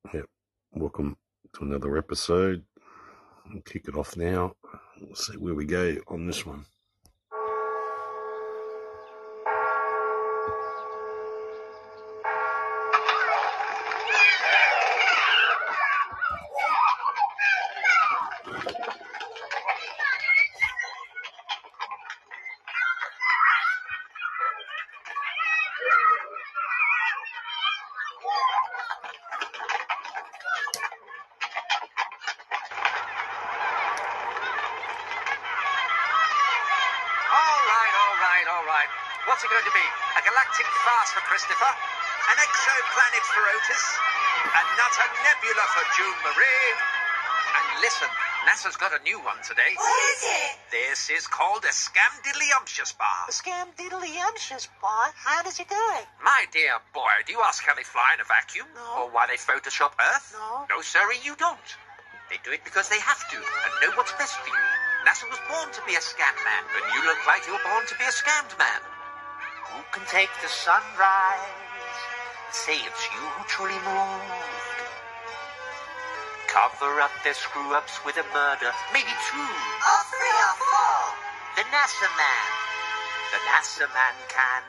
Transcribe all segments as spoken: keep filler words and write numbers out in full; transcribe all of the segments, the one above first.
Yep. Welcome to another episode. We'll kick it off now. We'll see where we go on this one. What's it going to be? A galactic farce for Christopher? An exoplanet for Otis? And not a nebula for June Marie? And listen, NASA's got a new one today. What is it? This is called a scamdiddlyumptious bar. A scamdiddlyumptious bar? How does it do it? My dear boy, do you ask how they fly in a vacuum? No. Or why they Photoshop Earth? No. No, sirree, you don't. They do it because they have to and know what's best for you. NASA was born to be a scam man, and you look like you're born to be a scammed man. Who can take the sunrise and say it's you who truly moved? Cover up their screw-ups with a murder, maybe two. Or three or four. The NASA man. The NASA man can.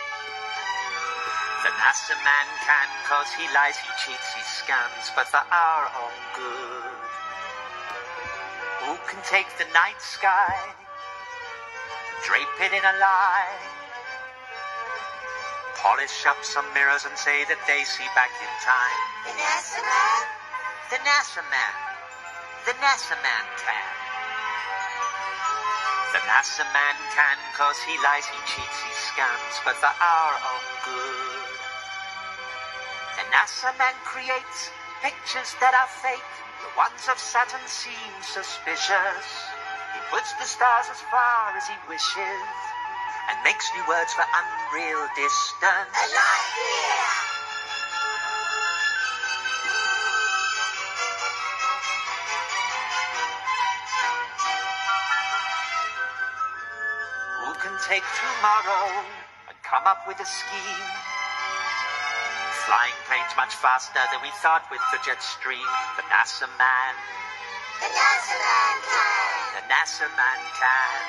The NASA man can, cause he lies, he cheats, he scams, but for our own good. Who can take the night sky, drape it in a lie, polish up some mirrors and say that they see back in time? The NASA man? The NASA man. The NASA man can. The NASA man can, cause he lies, he cheats, he scams, but for our own good. The NASA man creates pictures that are fake. The ones of Saturn seem suspicious. He puts the stars as far as he wishes and makes new words for unreal distance. A light year! Who can take tomorrow and come up with a scheme? Flying planes much faster than we thought with the jet stream. The NASA man. The NASA man can! The NASA man can.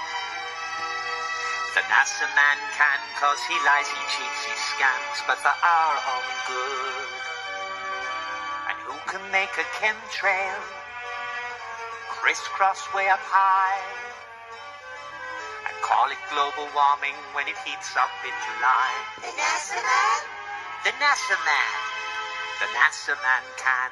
The NASA man can, cause he lies, he cheats, he scams, but for our own good. And who can make a chemtrail crisscross way up high and call it global warming when it heats up in July? The NASA man? The NASA man. The NASA man can.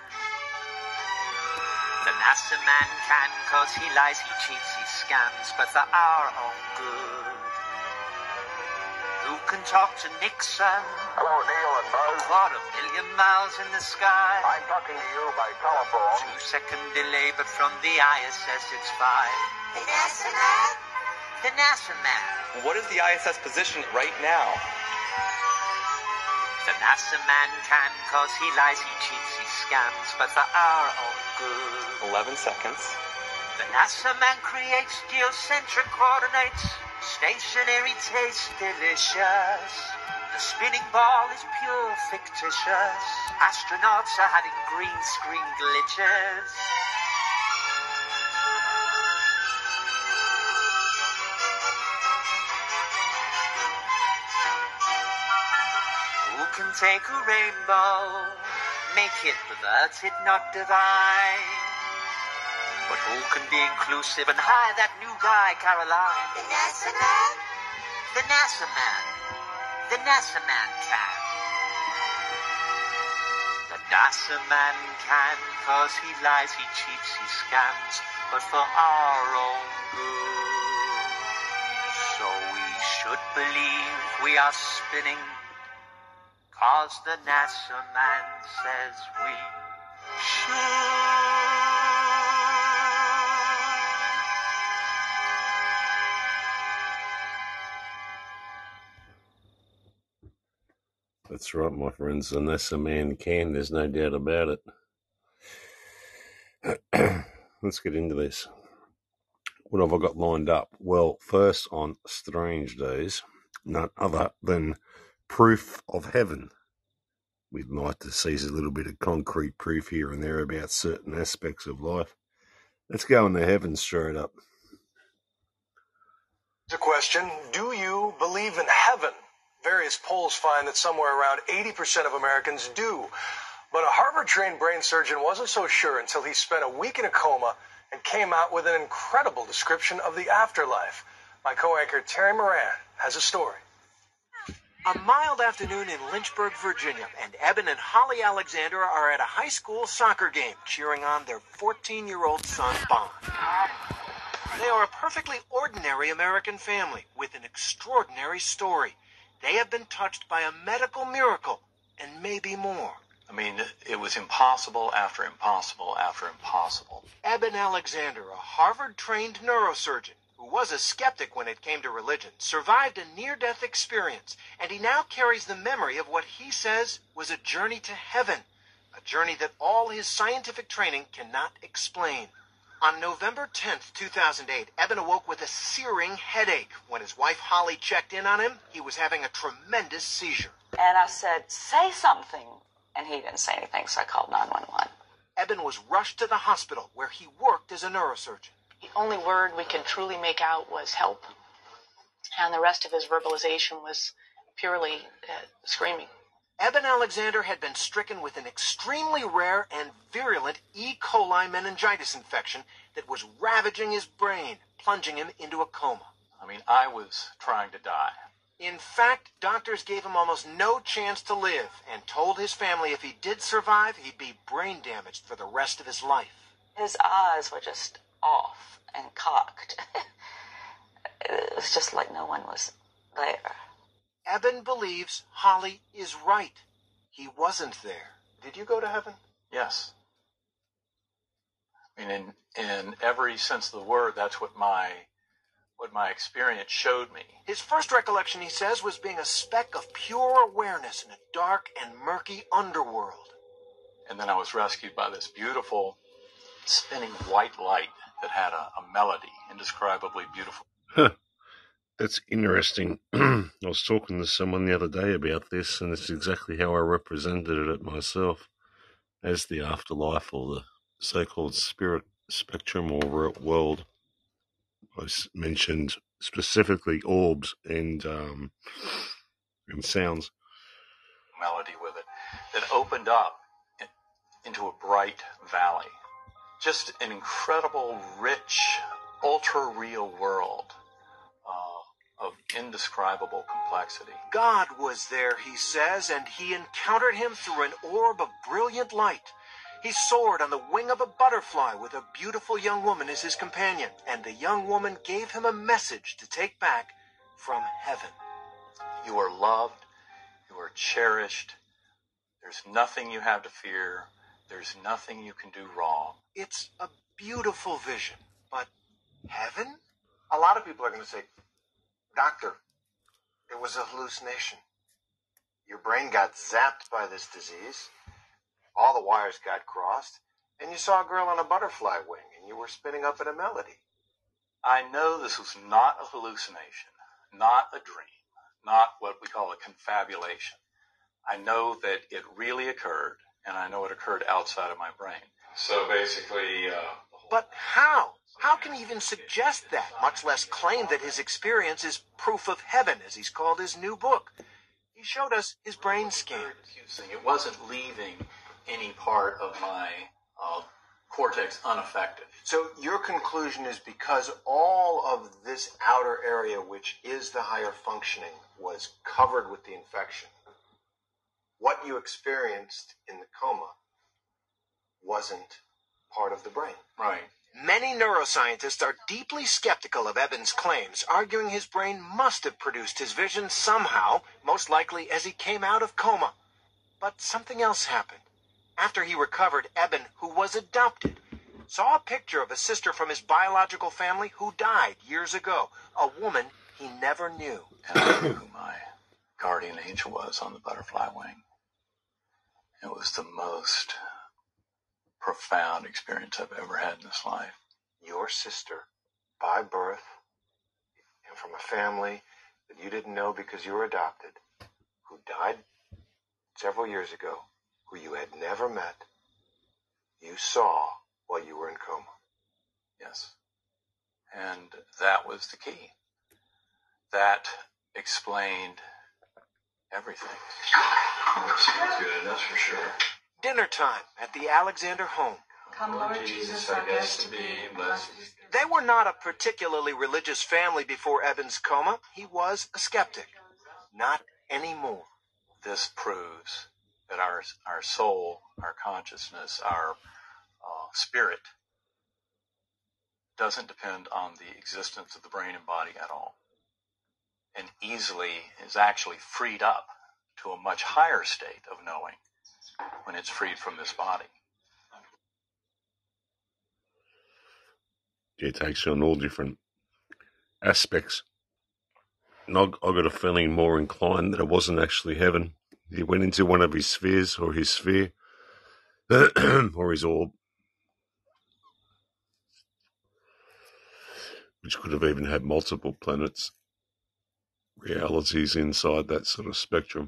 The NASA man can, cause he lies, he cheats, he scams, but for our own good. Who can talk to Nixon? Hello, Neil and Buzz. A quarter million miles in the sky. I'm talking to you by telephone. Two second delay, but from the I S S it's five. The NASA man? The NASA man. What is the I S S position right now? The NASA man can, cause he lies, he cheats, he scams, but for our own good. eleven seconds. The NASA man creates geocentric coordinates. Stationary taste delicious. The spinning ball is pure fictitious. Astronauts are having green screen glitches. Who can take a rainbow, make it perverted, not divine? But who can be inclusive and hire that new guy, Caroline? The NASA man? The NASA man. The NASA man can. The NASA man can, cause he lies, he cheats, he scams, but for our own good. So we should believe we are spinning, cause the NASA man says we should. That's right, my friends. The NASA man can. There's no doubt about it. Let's get into this. What have I got lined up? Well, first on Strange Days, none other than Proof of Heaven. we'd like to see a little bit of concrete proof here and there about certain aspects of life. Let's go into heaven straight up. The question, do you believe in heaven? Various polls find that somewhere around eighty percent of Americans do. But a Harvard-trained brain surgeon wasn't so sure until he spent a week in a coma and came out with an incredible description of the afterlife. My co-anchor Terry Moran has a story. A mild afternoon in Lynchburg, Virginia, and Eben and Holly Alexander are at a high school soccer game cheering on their fourteen-year-old son, Bond. They are a perfectly ordinary American family with an extraordinary story. They have been touched by a medical miracle, and maybe more. I mean, it was impossible after impossible after impossible. Eben Alexander, a Harvard-trained neurosurgeon, who was a skeptic when it came to religion, survived a near-death experience, and he now carries the memory of what he says was a journey to heaven, a journey that all his scientific training cannot explain. On November tenth, two thousand eight, Eben awoke with a searing headache. When his wife Holly checked in on him, he was having a tremendous seizure. And I said, say something. And he didn't say anything, so I called nine one one. Eben was rushed to the hospital where he worked as a neurosurgeon. The only word we could truly make out was help. And the rest of his verbalization was purely uh, screaming. Eben Alexander had been stricken with an extremely rare and virulent E. coli meningitis infection that was ravaging his brain, plunging him into a coma. I mean, I was trying to die. In fact, doctors gave him almost no chance to live and told his family if he did survive, he'd be brain damaged for the rest of his life. His eyes were just off and cocked. It was just like no one was there. Eben believes Holly is right. He wasn't there. Did you go to heaven? Yes. I mean, in, in every sense of the word, that's what my what my experience showed me. His first recollection, he says, was being a speck of pure awareness in a dark and murky underworld. And then I was rescued by this beautiful spinning white light that had a, a melody, indescribably beautiful. Huh. That's interesting. I was talking to someone the other day about this, and it's exactly how I represented it myself as the afterlife, or the so-called spirit spectrum or world. I mentioned specifically orbs and um, and sounds. Melody with it that opened up in, into a bright valley. Just an incredible, rich, ultra-real world uh, of indescribable complexity. God was there, he says, and he encountered him through an orb of brilliant light. He soared on the wing of a butterfly with a beautiful young woman as his companion, and the young woman gave him a message to take back from heaven. You are loved. You are cherished. There's nothing you have to fear. There's nothing you can do wrong. It's a beautiful vision, but heaven? A lot of people are going to say, Doctor, it was a hallucination. Your brain got zapped by this disease. All the wires got crossed, and you saw a girl on a butterfly wing, and you were spinning up in a melody. I know this was not a hallucination, not a dream, not what we call a confabulation. I know that it really occurred, and I know it occurred outside of my brain. So basically... Uh, but how? How can he even suggest that, much less claim that his experience is proof of heaven, as he's called his new book? He showed us his brain scan. It wasn't leaving any part of my uh, cortex unaffected. So your conclusion is because all of this outer area, which is the higher functioning, was covered with the infection, what you experienced in the coma wasn't part of the brain. Right. Many neuroscientists are deeply skeptical of Eben's claims, arguing his brain must have produced his vision somehow, most likely as he came out of coma. But something else happened. After he recovered, Eben, who was adopted, saw a picture of a sister from his biological family who died years ago, a woman he never knew. And I knew who my guardian angel was on the butterfly wing. It was the most profound experience I've ever had in this life. Your sister, by birth, and from a family that you didn't know because you were adopted, who died several years ago who you had never met, you saw while you were in coma. Yes. And that was the key. That explained everything. Sounds good, that's for sure. Dinner time at the Alexander home. Come, Lord Jesus, our guest to be, blessed. They were not a particularly religious family before Eben's coma. He was a skeptic. Not anymore. This proves that our our soul, our consciousness, our uh, spirit doesn't depend on the existence of the brain and body at all, and easily is actually freed up to a much higher state of knowing when it's freed from this body. It takes on all different aspects. And I, I got a feeling more inclined that it wasn't actually heaven. He went into one of his spheres, or his sphere, or his orb, which could have even had multiple planets, realities inside that sort of spectrum.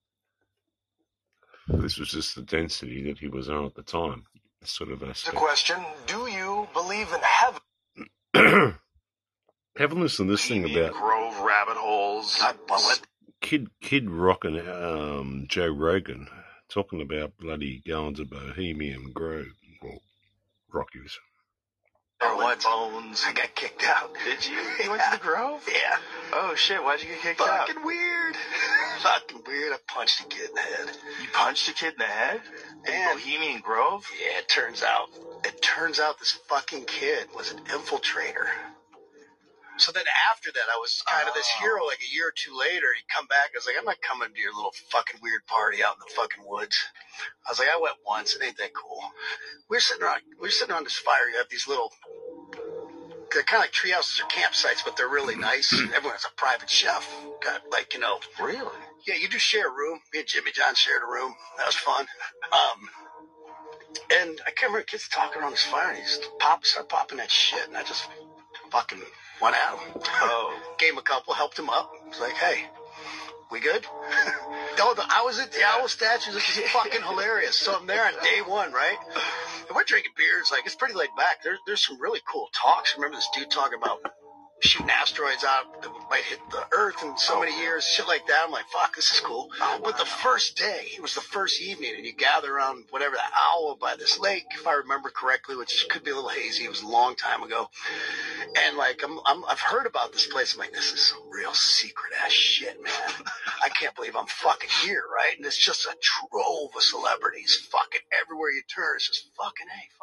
This was just the density that he was on at the time, sort of aspect. The question, do you believe in heaven? Have a listen to this thing about Grove rabbit holes. I bullet. Kid Kid Rock and um, Joe Rogan talking about bloody going to Bohemian Grove. Well, Rockies. Or what? Bones. I got kicked out. Did you? You went to the Grove? Yeah. Oh shit, why'd you get kicked Fucking out? Fucking weird. Fucking weird. I punched a kid in the head. You punched a kid in the head? In And Bohemian Grove? yeah, it turns out, it turns out this fucking kid was an infiltrator. So then after that, I was kind of this hero. Like a year or two later, he'd come back. I was like, I'm not coming to your little fucking weird party out in the fucking woods. I was like, I went once. It ain't that cool. We were sitting around. We were sitting around this fire. You have these little, they're kind of like tree houses or campsites, but they're really nice. Everyone has a private chef. Got like, you know. Really? Yeah, you do share a room. Me and Jimmy John shared a room. That was fun. Um, and I can't remember kids talking around this fire, and he just pop, started popping that shit, and I just fucking went at him. Oh. Gave him a couple, helped him up. Was like, hey, we good? No, the, I was at the owl statue. This is fucking hilarious. So I'm there on day one, right? And we're drinking beers. Like, it's pretty laid back. There, there's some really cool talks. Remember this dude talking about shooting asteroids out that might hit the Earth in so many years, shit like that. I'm like, fuck, this is cool. Oh, wow. But the first day, it was the first evening, and you gather around whatever, the owl by this lake, if I remember correctly, which could be a little hazy. It was a long time ago. And like, I'm, I'm, I've heard about this place. I'm like, this is some real secret ass shit, man. I can't believe I'm fucking here, right? And it's just a trove of celebrities fucking everywhere you turn. It's just fucking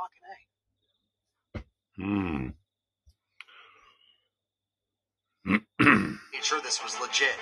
A, fucking A. Hmm. Made sure this was legit.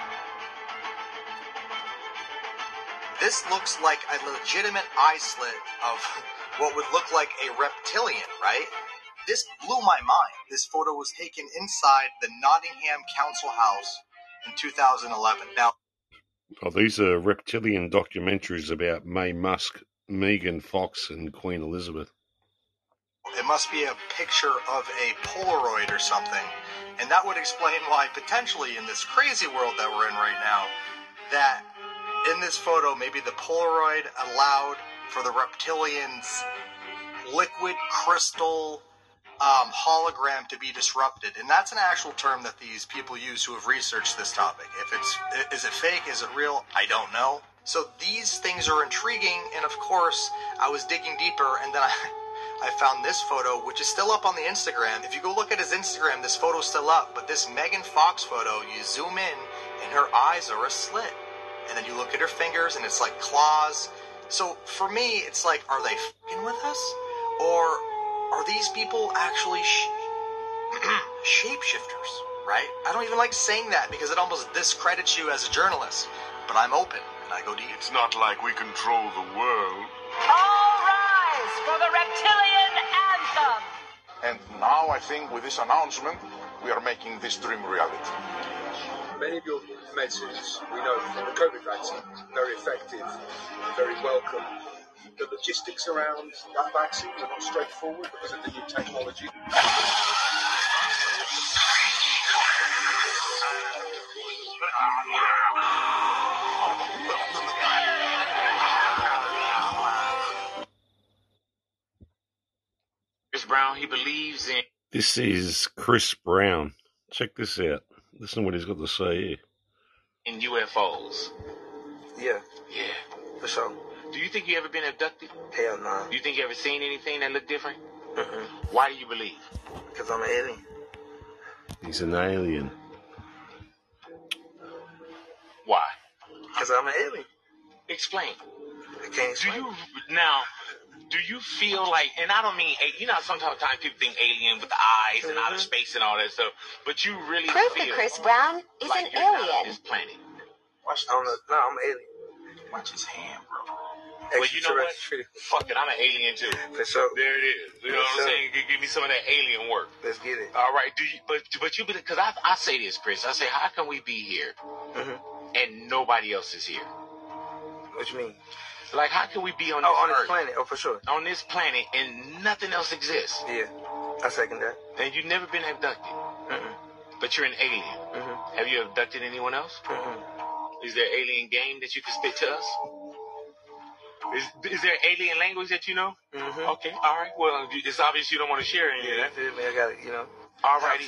This looks like a legitimate eye slit of what would look like a reptilian, right? This blew my mind. This photo was taken inside the Nottingham Council House in two thousand eleven. Now, oh, these are reptilian documentaries about May Musk, Megan Fox, and Queen Elizabeth. it must be a picture of a Polaroid or something. And that would explain why, potentially, in this crazy world that we're in right now, that in this photo, maybe the Polaroid allowed for the reptilians' liquid crystal um, hologram to be disrupted. And that's an actual term that these people use who have researched this topic. If it's, is it fake? Is it real? I don't know. So these things are intriguing. And of course, I was digging deeper, and then I... I found this photo, which is still up on the Instagram. If you go look at his Instagram, this photo's still up. But this Megan Fox photo, you zoom in, and her eyes are a slit. And then you look at her fingers, and it's like claws. So for me, it's like, are they f***ing with us? Or are these people actually sh- shapeshifters, right? I don't even like saying that because it almost discredits you as a journalist. But I'm open, and I go deep. It's not like we control the world. All rise for the reptilian anthem. And now I think with this announcement, we are making this dream reality. Many of your medicines, we know from the COVID vaccine, very effective, very welcome. The logistics around that vaccine are not straightforward because of the new technology. Brown. He believes in... This is Chris Brown. Check this out. Listen to what he's got to say here. in U F Os. Yeah. Yeah. For sure. Do you think you ever been abducted? Hell no. Nah. Do you think you ever seen anything that looked different? Mm-mm. Why do you believe? Because I'm an alien. He's an alien. Why? Because I'm an alien. Explain. I can't explain. Do you now? Do you feel like? And I don't mean you know. Sometimes people think alien with the eyes mm-hmm. and outer space and all that stuff. But you really proof feel that Chris Brown is like an you're alien. Not on this planet. Watch. I don't know. No, I'm an alien. Watch his hand, bro. Well, you know what? Fuck it, I'm an alien too. For sure. There it is. You know what I'm saying? Give me some of that alien work. Let's get it. All right. Do you? But but you because I I say this, Chris. I say, how can we be here mm-hmm. and nobody else is here? What you mean? Like, how can we be on this oh, on Earth, this planet? Oh, for sure. On this planet and nothing else exists? Yeah, I second that. And you've never been abducted, mm-mm. but you're an alien. Mm-hmm. Have you abducted anyone else? Mm-hmm. Is there an alien game that you can spit to us? Is, is there alien language that you know? Mm-hmm. Okay, all right. Well, it's obvious you don't want to share any yeah, of that. I got it, you know. All righty.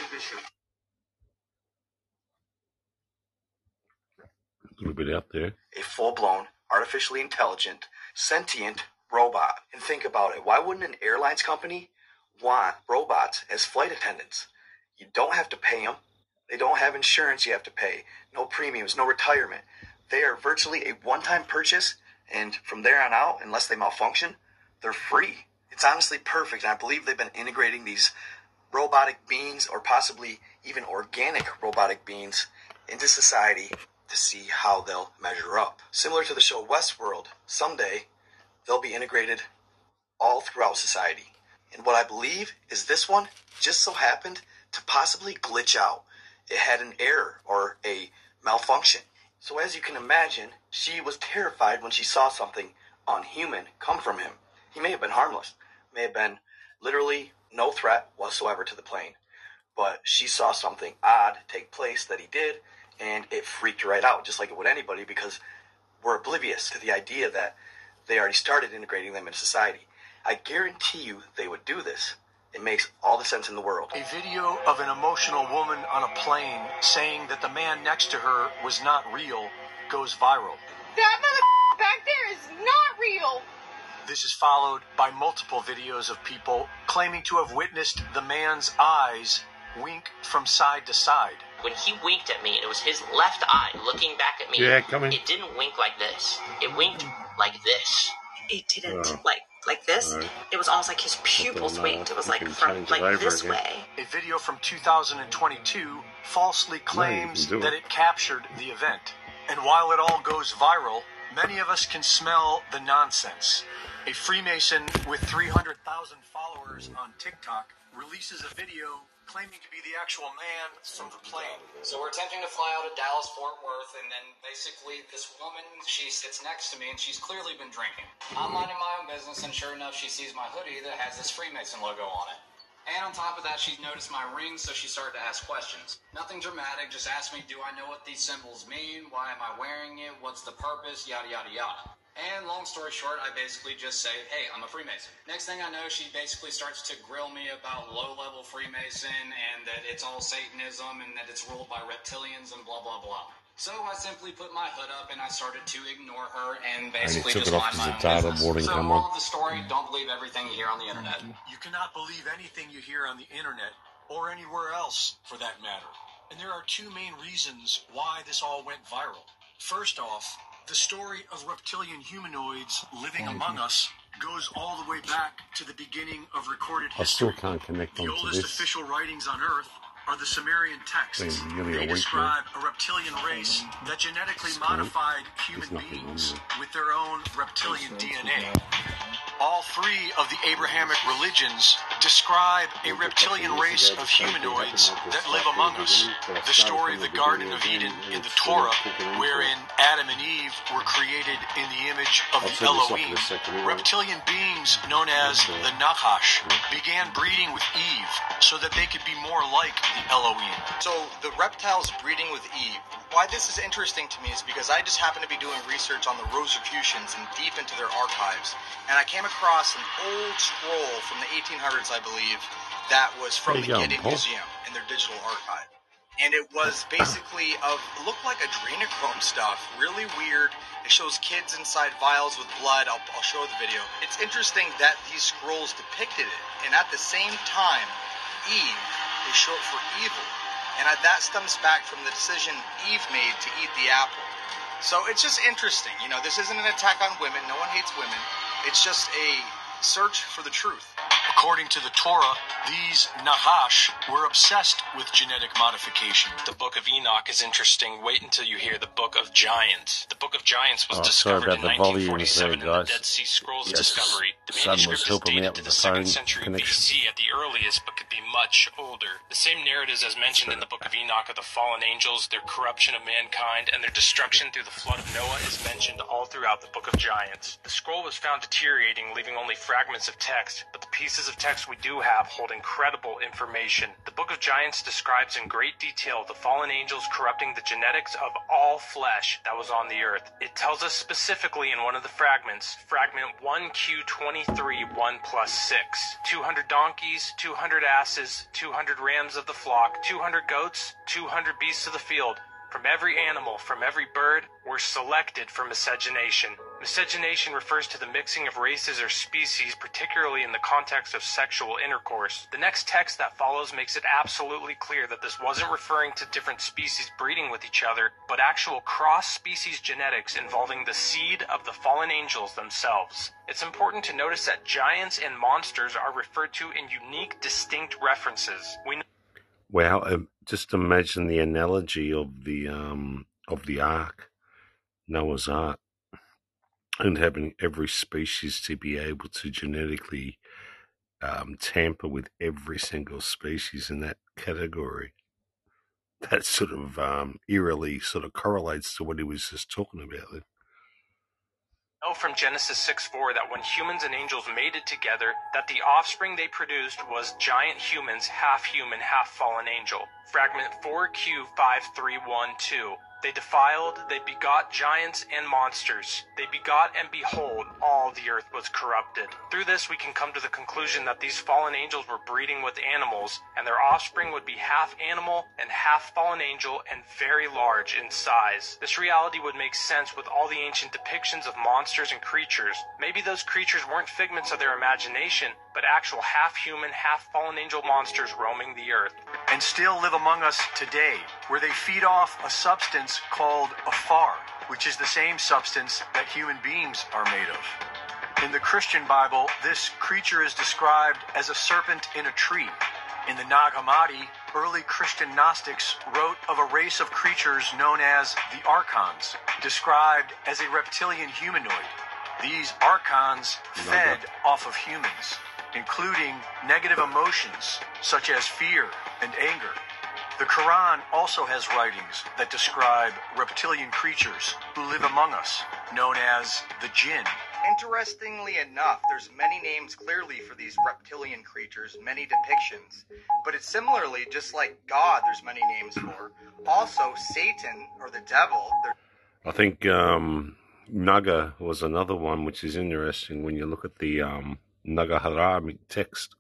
A little bit out there. A full-blown, artificially intelligent, sentient robot. And think about it. Why wouldn't an airlines company want robots as flight attendants? You don't have to pay them. They don't have insurance you have to pay. No premiums, no retirement. They are virtually a one-time purchase. And from there on out, unless they malfunction, they're free. It's honestly perfect. And I believe they've been integrating these robotic beings or possibly even organic robotic beings into society to see how they'll measure up. Similar to the show Westworld, someday they'll be integrated all throughout society. And what I believe is this one just so happened to possibly glitch out. It had an error or a malfunction. So as you can imagine, she was terrified when she saw something unhuman come from him. He may have been harmless, may have been literally no threat whatsoever to the plane, but she saw something odd take place that he did, and it freaked her right out, just like it would anybody, because we're oblivious to the idea that they already started integrating them into society. I guarantee you they would do this. It makes all the sense in the world. A video of an emotional woman on a plane saying that the man next to her was not real goes viral. That mother back there is not real. This is followed by multiple videos of people claiming to have witnessed the man's eyes wink from side to side. When he winked at me, it was his left eye looking back at me. Yeah, come in. It didn't wink like this. It winked like this. It didn't Oh. like like this. Right. It was almost like his pupils know. winked. It was You like can from change it like over this again. way. A video from two thousand twenty-two falsely claims do it. that it captured the event. And while it all goes viral, many of us can smell the nonsense. A Freemason with three hundred thousand followers on TikTok releases a video claiming to be the actual man from the plane. So we're attempting to fly out of Dallas, Fort Worth, and then basically this woman, she sits next to me and she's clearly been drinking. I'm minding my own business, and sure enough, she sees my hoodie that has this Freemason logo on it. And on top of that, she noticed my ring, so she started to ask questions. Nothing dramatic, just asked me, do I know what these symbols mean? Why am I wearing it? What's the purpose? Yada, yada, yada. And long story short, I basically just say, hey, I'm a Freemason. Next thing I know, she basically starts to grill me about low-level Freemason and that it's all Satanism and that it's ruled by reptilians and blah, blah, blah. So I simply put my hood up and I started to ignore her and basically took just it off mind as my the own data business. boarding So come moral on. of the story, don't believe everything you hear on the internet. You cannot believe anything you hear on the internet or anywhere else for that matter. And there are two main reasons why this all went viral. First off, the story of reptilian humanoids living among us goes all the way back to the beginning of recorded I still history. can't connect The onto oldest this. official writings on Earth are the Sumerian texts. It's nearly a They week describe a reptilian race that genetically modified human There's nothing beings in there. with their own reptilian D N A. All three of the Abrahamic religions describe a reptilian race of humanoids that live among us. The story of the Garden of Eden in the Torah, wherein Adam and Eve were created in the image of the Elohim. Reptilian beings known as the Nachash began breeding with Eve so that they could be more like the Elohim. So the reptiles breeding with Eve, Why this is interesting to me is because I just happened to be doing research on the Rosicrucians and deep into their archives, and I came across an old scroll from the eighteen hundreds, I believe, that was from the There you go, Gideon Paul. Museum in their digital archive. And it was basically of, it looked like adrenochrome stuff, really weird. It shows kids inside vials with blood. I'll, I'll show the video. It's interesting that these scrolls depicted it, and at the same time, Eve is short for evil. And that stems back from the decision Eve made to eat the apple. So it's just interesting. You know, this isn't an attack on women. No one hates women. It's just a search for the truth. According to the Torah, these Nahash were obsessed with genetic modification. The Book of Enoch is interesting. Wait until you hear the Book of Giants. The Book of Giants was Oh, sorry discovered about in the nineteen volumes there, forty-seven in the guys. Dead Sea Scrolls Yes, discovery. The son was manuscript is helping me dated out to with the the second phone century connection. B C at the earliest, but could be much older. The same narratives as mentioned in the Book of Enoch of the fallen angels, their corruption of mankind, and their destruction through the flood of Noah is mentioned all throughout the Book of Giants. The scroll was found deteriorating, leaving only fragments of text, but the pieces of text we do have hold incredible information. The Book of Giants describes in great detail the fallen angels corrupting the genetics of all flesh that was on the earth. It tells us specifically in one of the fragments, fragment one Q twenty-three one plus six, two hundred donkeys, two hundred asses, two hundred rams of the flock, two hundred goats, two hundred beasts of the field. From every animal, from every bird, were selected for miscegenation. Miscegenation refers to the mixing of races or species, particularly in the context of sexual intercourse. The next text that follows makes it absolutely clear that this wasn't referring to different species breeding with each other, but actual cross-species genetics involving the seed of the fallen angels themselves. It's important to notice that giants and monsters are referred to in unique, distinct references. We know Wow, um, just imagine the analogy of the um of the Ark, Noah's Ark, and having every species to be able to genetically um, tamper with every single species in that category. That sort of um, eerily sort of correlates to what he was just talking about there. know from Genesis six four that when humans and angels mated together, that the offspring they produced was giant humans, half human, half fallen angel. Fragment four Q five three one two. They defiled, they begot giants and monsters. They begot, and behold, all the earth was corrupted. Through this we can come to the conclusion that these fallen angels were breeding with animals, and their offspring would be half animal and half fallen angel and very large in size. This reality would make sense with all the ancient depictions of monsters and creatures. Maybe those creatures weren't figments of their imagination, but actual half-human, half-fallen angel monsters roaming the earth. And still live among us today, where they feed off a substance called afar, which is the same substance that human beings are made of. In the Christian Bible, this creature is described as a serpent in a tree. In the Nag Hammadi, early Christian Gnostics wrote of a race of creatures known as the Archons, described as a reptilian humanoid. These Archons fed off of humans, including negative emotions such as fear and anger. The Quran also has writings that describe reptilian creatures who live among us, known as the jinn. Interestingly enough, there's many names clearly for these reptilian creatures, many depictions. But it's similarly, just like God, there's many names for. Also, Satan, or the devil, there- I think um, Naga was another one, which is interesting when you look at the um, Naga Harami text.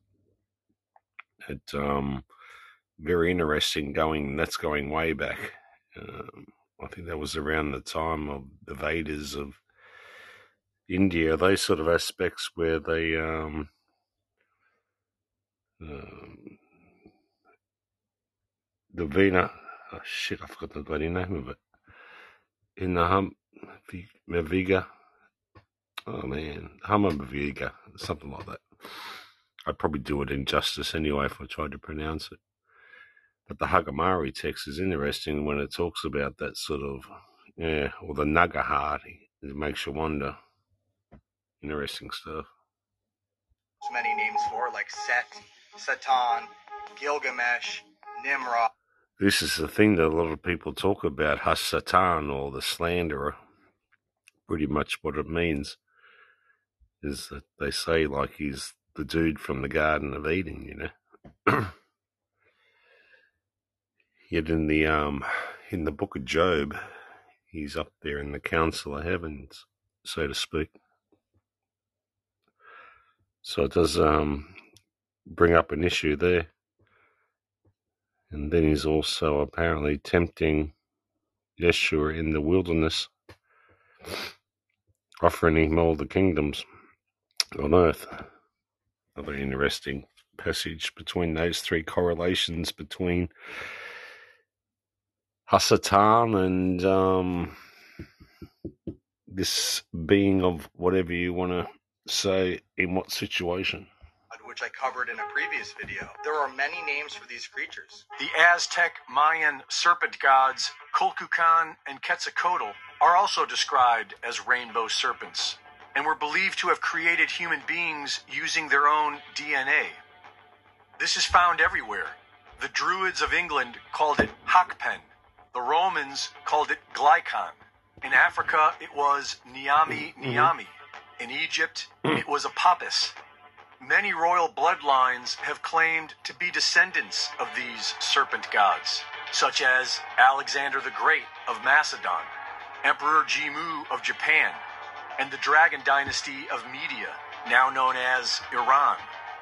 It um, very interesting going, that's going way back. Um, I think that was around the time of the Vedas of India, those sort of aspects where they um, um, the Vena, oh shit, I forgot the bloody name of it. In the Hum Maviga, oh man, Hummaviga, something like that. I'd probably do it injustice anyway if I tried to pronounce it. But the Hagamari text is interesting when it talks about that sort of, yeah, or the Nagahari. It makes you wonder. Interesting stuff. there's many names for, like Set, Satan, Gilgamesh, Nimrod. This is the thing that a lot of people talk about, Has-Satan, or the slanderer. Pretty much what it means is that they say like he's the dude from the Garden of Eden, you know. Yet in the um in the book of Job, he's up there in the council of heavens, so to speak. So it does um, bring up an issue there. And then he's also apparently tempting Yeshua in the wilderness, offering him all the kingdoms on earth. Another interesting passage between those three correlations between Hasatan and um, this being of whatever you want to say in what situation. Which I covered in a previous video. There are many names for these creatures. The Aztec Mayan serpent gods Kulkukan and Quetzalcoatl are also described as rainbow serpents and were believed to have created human beings using their own D N A. This is found everywhere. The Druids of England called it Hakpen. The Romans called it Glycon. In Africa, it was Niami Niami. In Egypt, it was Apapus. Many royal bloodlines have claimed to be descendants of these serpent gods, such as Alexander the Great of Macedon, Emperor Jimmu of Japan, and the Dragon Dynasty of Media, now known as Iran.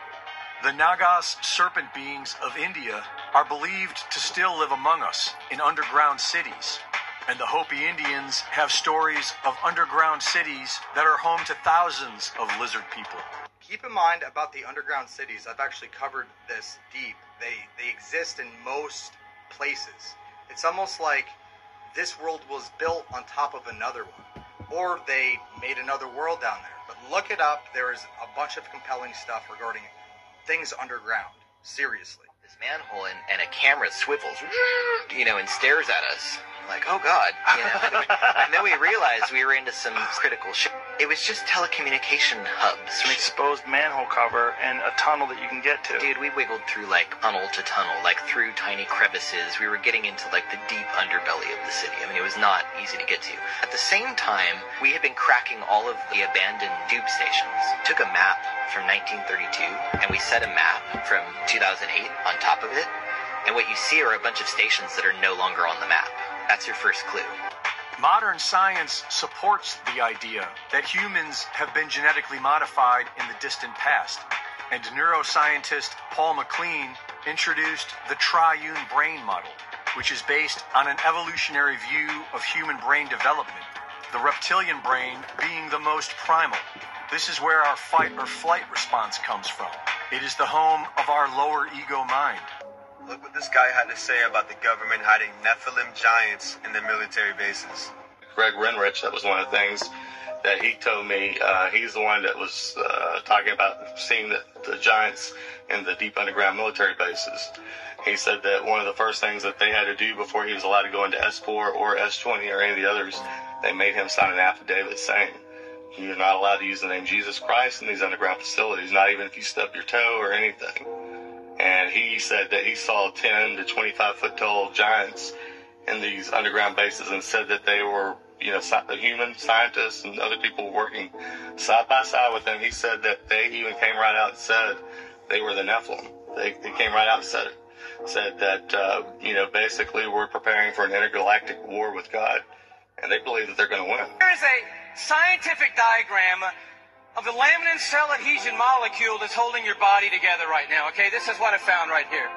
The Nagas serpent beings of India are believed to still live among us in underground cities, and the Hopi Indians have stories of underground cities that are home to thousands of lizard people. Keep in mind about the underground cities, I've actually covered this deep. They they exist in most places. It's almost like this world was built on top of another one. Or they made another world down there. But look it up. There is a bunch of compelling stuff regarding things underground. Seriously. This manhole and, and a camera swivels, you know, and stares at us. Like, oh God, you know. And, we, and then we realized we were into some critical shit. It was just telecommunication hubs. An exposed manhole cover and a tunnel that you can get to. Dude, we wiggled through like tunnel to tunnel, like through tiny crevices. We were getting into like the deep underbelly of the city. I mean, it was not easy to get to. At the same time, we had been cracking all of the abandoned tube stations. Took a map from nineteen thirty-two and we set a map from two thousand eight on top of it. And what you see are a bunch of stations that are no longer on the map. That's your first clue. Modern science supports the idea that humans have been genetically modified in the distant past, and neuroscientist Paul MacLean introduced the triune brain model, which is based on an evolutionary view of human brain development, the reptilian brain being the most primal. This is where our fight or flight response comes from. It is the home of our lower ego mind. Look what this guy had to say about the government hiding Nephilim giants in the military bases. Greg Renrich, that was one of the things that he told me. Uh, he's the one that was uh, talking about seeing the, the giants in the deep underground military bases. He said that one of the first things that they had to do before he was allowed to go into S four or S twenty or any of the others, they made him sign an affidavit saying, you're not allowed to use the name Jesus Christ in these underground facilities, not even if you stub your toe or anything. And he said that he saw ten to twenty-five foot tall giants in these underground bases and said that they were, you know, the human scientists and other people working side by side with them. He said that they even came right out and said they were the Nephilim. They, they came right out and said it. Said that, uh, you know, basically we're preparing for an intergalactic war with God. And they believe that they're going to win. There is a scientific diagram of the laminin cell adhesion molecule that's holding your body together right now, okay? This is what I found right here.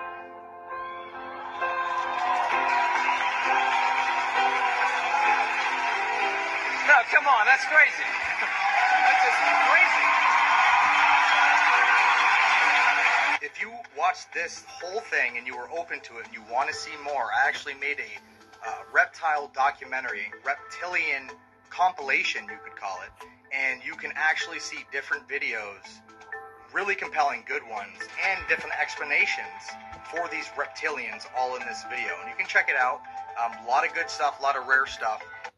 No, come on, that's crazy. That's just crazy. If you watch this whole thing and you were open to it and you want to see more, I actually made a uh, reptile documentary, reptilian compilation, you could call it. And you can actually see different videos, really compelling good ones, and different explanations for these reptilians all in this video. And you can check it out. Um, a lot of good stuff, a lot of rare stuff.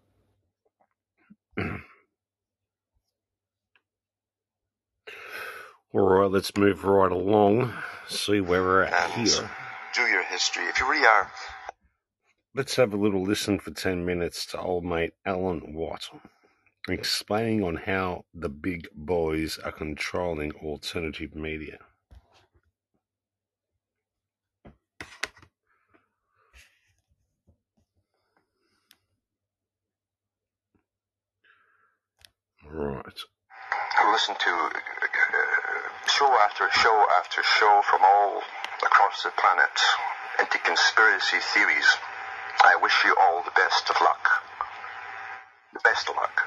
All right, let's move right along, see where we're at and here. Do your history. If you really are. Let's have a little listen for ten minutes to old mate Alan Watt, explaining on how the big boys are controlling alternative media. Right. Who listen to uh, show after show after show from all across the planet into conspiracy theories. I wish you all the best of luck. The best of luck.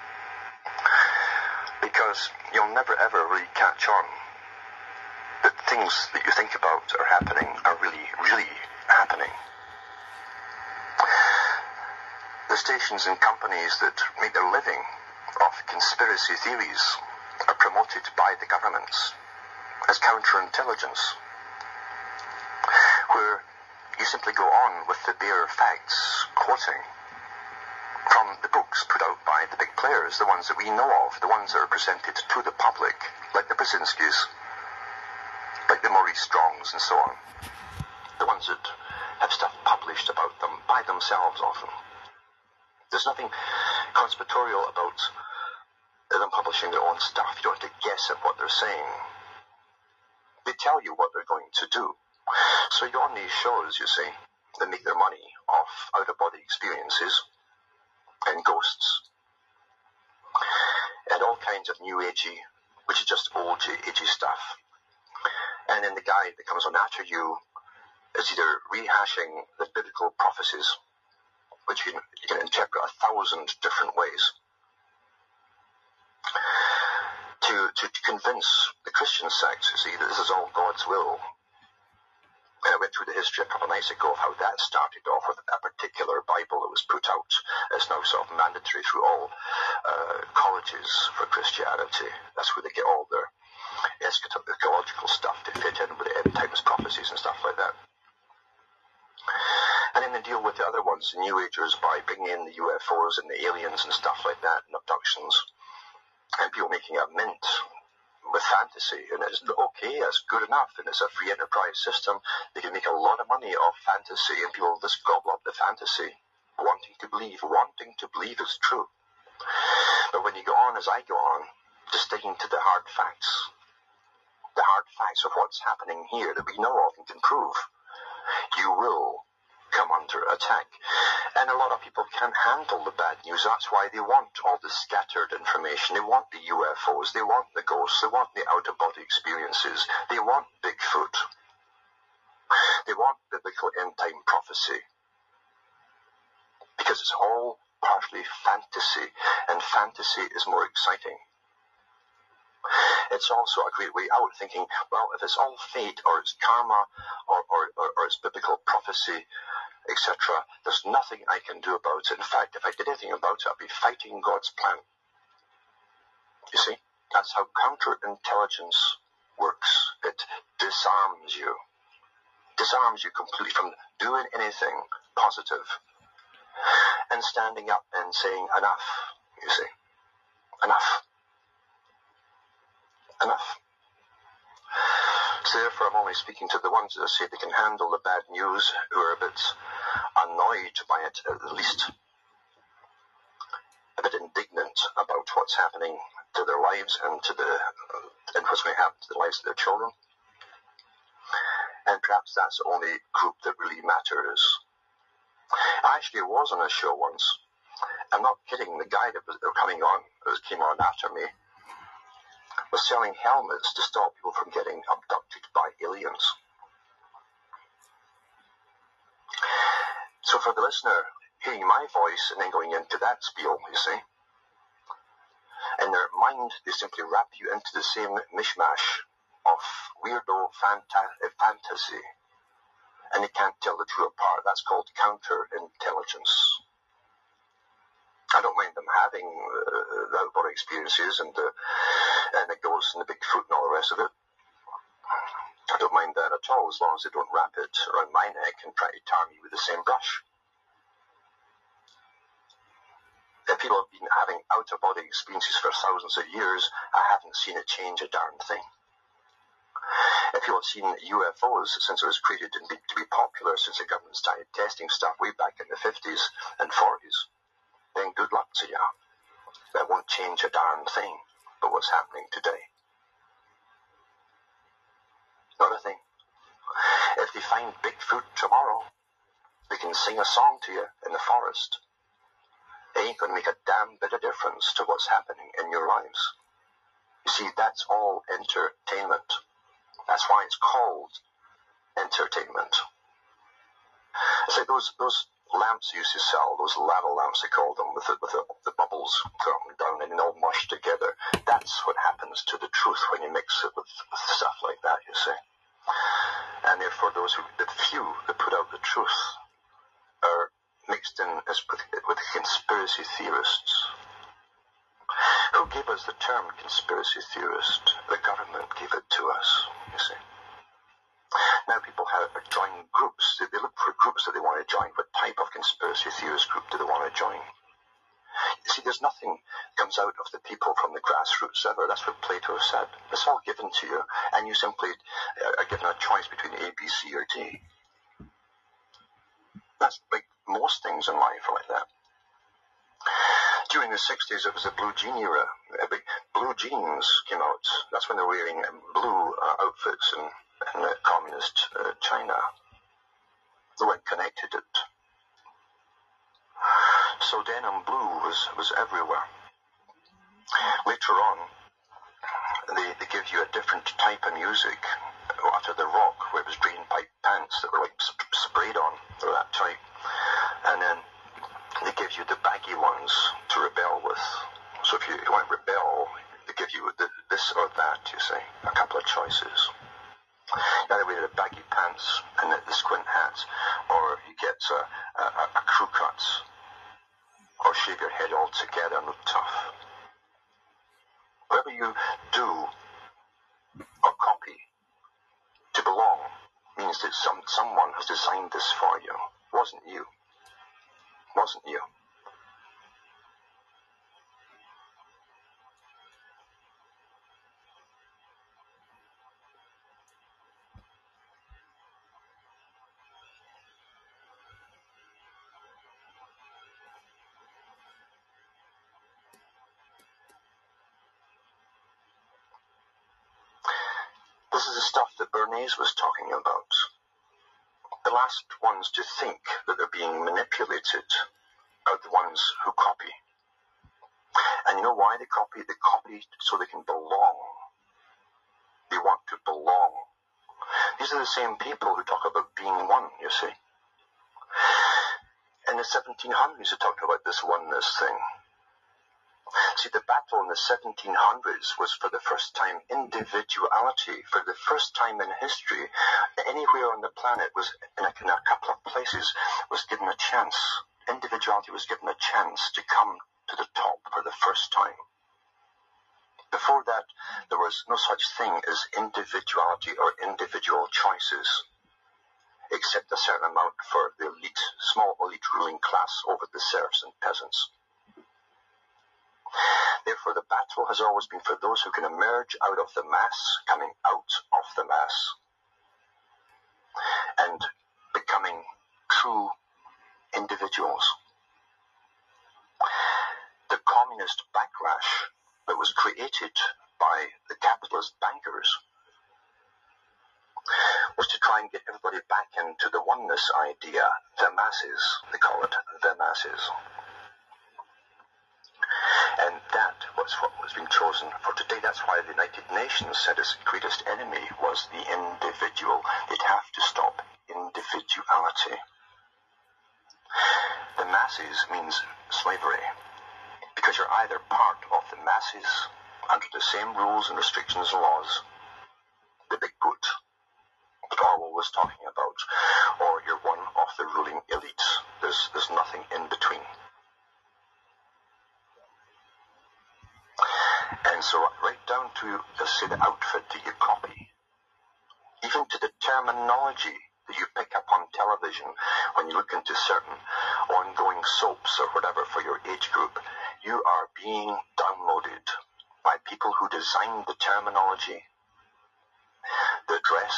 Because you'll never ever really catch on that things that you think about are happening are really, really happening. The stations and companies that make their living off conspiracy theories are promoted by the governments as counterintelligence, where you simply go on with the bare facts, quoting from the books put out by the big players, the ones that we know of, the ones that are presented to the public, like the Brzezinskis, like the Maurice Strongs and so on, the ones that have stuff published about them by themselves often. There's nothing conspiratorial about them publishing their own stuff. You don't have to guess at what they're saying. They tell you what they're going to do. So you're on these shows, you see, that make their money off out-of-body experiences and ghosts and all kinds of new agey, which is just old agey stuff. And then the guy that comes on after you is either rehashing the biblical prophecies, which you can, you can interpret a thousand different ways, to, to convince the Christian sects, you see, that this is all God's will. And I went through the history a couple of nights ago of how that started off with a particular Bible that was put out. It's now sort of mandatory through all uh, colleges for Christianity. That's where they get all their eschatological stuff to fit in with the end times prophecies and stuff like that. And then they deal with the other ones, the New Agers, by bringing in the U F Os and the aliens and stuff like that, and abductions, and people making a mint with fantasy, and it's okay, that's good enough, and it's a free enterprise system. They can make a lot of money off fantasy, and people just gobble up the fantasy, wanting to believe, wanting to believe it's true. But when you go on, as I go on, just sticking to the hard facts, the hard facts of what's happening here that we know of and can prove, you will come under attack. And a lot of people can't handle the bad news. That's why they want all the scattered information. They want the U F Os. They want the ghosts. They want the out-of-body experiences. They want Bigfoot. They want biblical end-time prophecy. Because it's all partially fantasy, and fantasy is more exciting. It's also a great way out, thinking, well, if it's all fate, or it's karma, or, or, or, or it's biblical prophecy, et cetera, there's nothing I can do about it. In fact, if I did anything about it, I'd be fighting God's plan. You see? That's how counterintelligence works. It disarms you. Disarms you completely from doing anything positive. And standing up and saying, enough, you see. Enough. Enough. So therefore I'm only speaking to the ones that say they can handle the bad news, who are a bit annoyed by it, at least a bit indignant about what's happening to their lives and to the and what's going to happen to the lives of their children. And perhaps that's the only group that really matters. I actually was on a show once. I'm not kidding. The guy that was coming on, that came on after me, was selling helmets to stop people from getting abducted by aliens. So for the listener, hearing my voice and then going into that spiel, you see, in their mind, they simply wrap you into the same mishmash of weirdo fanta- fantasy, and they can't tell the two apart. That's called counterintelligence. I don't mind them having uh, the out-body experiences and the, and the ghosts and the Bigfoot and all the rest of it. I don't mind that at all, as long as they don't wrap it around my neck and try to tar me with the same brush. If people have been having out-of-body experiences for thousands of years, I haven't seen it change a darn thing. If people have seen U F Os since it was created and be, to be popular, since the government started testing stuff way back in the fifties and forties, then good luck to you. That won't change a darn thing but what's happening today. Not a thing. If they find Bigfoot tomorrow, they can sing a song to you in the forest. it ain't going to make a damn bit of difference to what's happening in your lives. You see, that's all entertainment. That's why it's called entertainment. It's like those those lamps you used to sell, those lava lamps they called them, with the, with the, the bubbles going down and all mushed together. That's what happens to the truth when you mix it with, with stuff like that, you see. And therefore those who, the few that put out the truth are mixed in as with, with conspiracy theorists. Who gave us the term conspiracy theorist? The government gave it to us, you see. Now people have joined groups. They look for groups that they want to join. What type of conspiracy theorist group do they want to join? You see, there's nothing comes out of the people from the grassroots ever. That's what Plato said. It's all given to you, and you simply are given a choice between A, B, C, or D. That's like most things in life are like that. During the sixties, it was the blue jean era. Blue jeans came out. That's when they were wearing blue uh, outfits in, in uh, communist uh, China. They went connected it. So denim blue was, was everywhere. Later on, they, they give you a different type of music. After the rock, where it was drain pipe pants that were like sp- sprayed on, they were that type. And then they give you the baggy ones to rebel with. So if you, you want to rebel, they give you the, this or that, you see, a couple of choices. Either wear the baggy pants and the, the squint hats, or you get a, a, a crew cut, or shave your head altogether and look tough. Whatever you do or copy to belong means that some someone has designed this for you. It wasn't you. It wasn't you. This is the stuff that Bernays was talking about. The last ones to think that they're being manipulated are the ones who copy. And you know why they copy? They copy so they can belong. They want to belong. These are the same people who talk about being one, you see. In the seventeen hundreds, they talked about this oneness thing. See, the battle in the seventeen hundreds was for the first time individuality. For the first time in history, anywhere on the planet was, in a, in a couple of places, was given a chance. Individuality was given a chance to come to the top for the first time. Before that, there was no such thing as individuality or individual choices, except a certain amount for the elite, small elite ruling class over the serfs and peasants. Therefore, the battle has always been for those who can emerge out of the mass, coming out of the mass, and becoming true individuals. The communist backlash that was created by the capitalist bankers was to try and get everybody back into the oneness idea, the masses, they call it the masses. And that was what was being chosen for today. That's why the United Nations said its greatest enemy was the individual. They'd have to stop individuality. The masses means slavery, because you're either part of the masses under the same rules and restrictions and laws, the big boot that Orwell was talking about, or you're one of the ruling elites. There's, there's nothing in between. And so right down to, let's say, the outfit that you copy, even to the terminology that you pick up on television when you look into certain ongoing soaps or whatever for your age group, you are being downloaded by people who designed the terminology, the dress,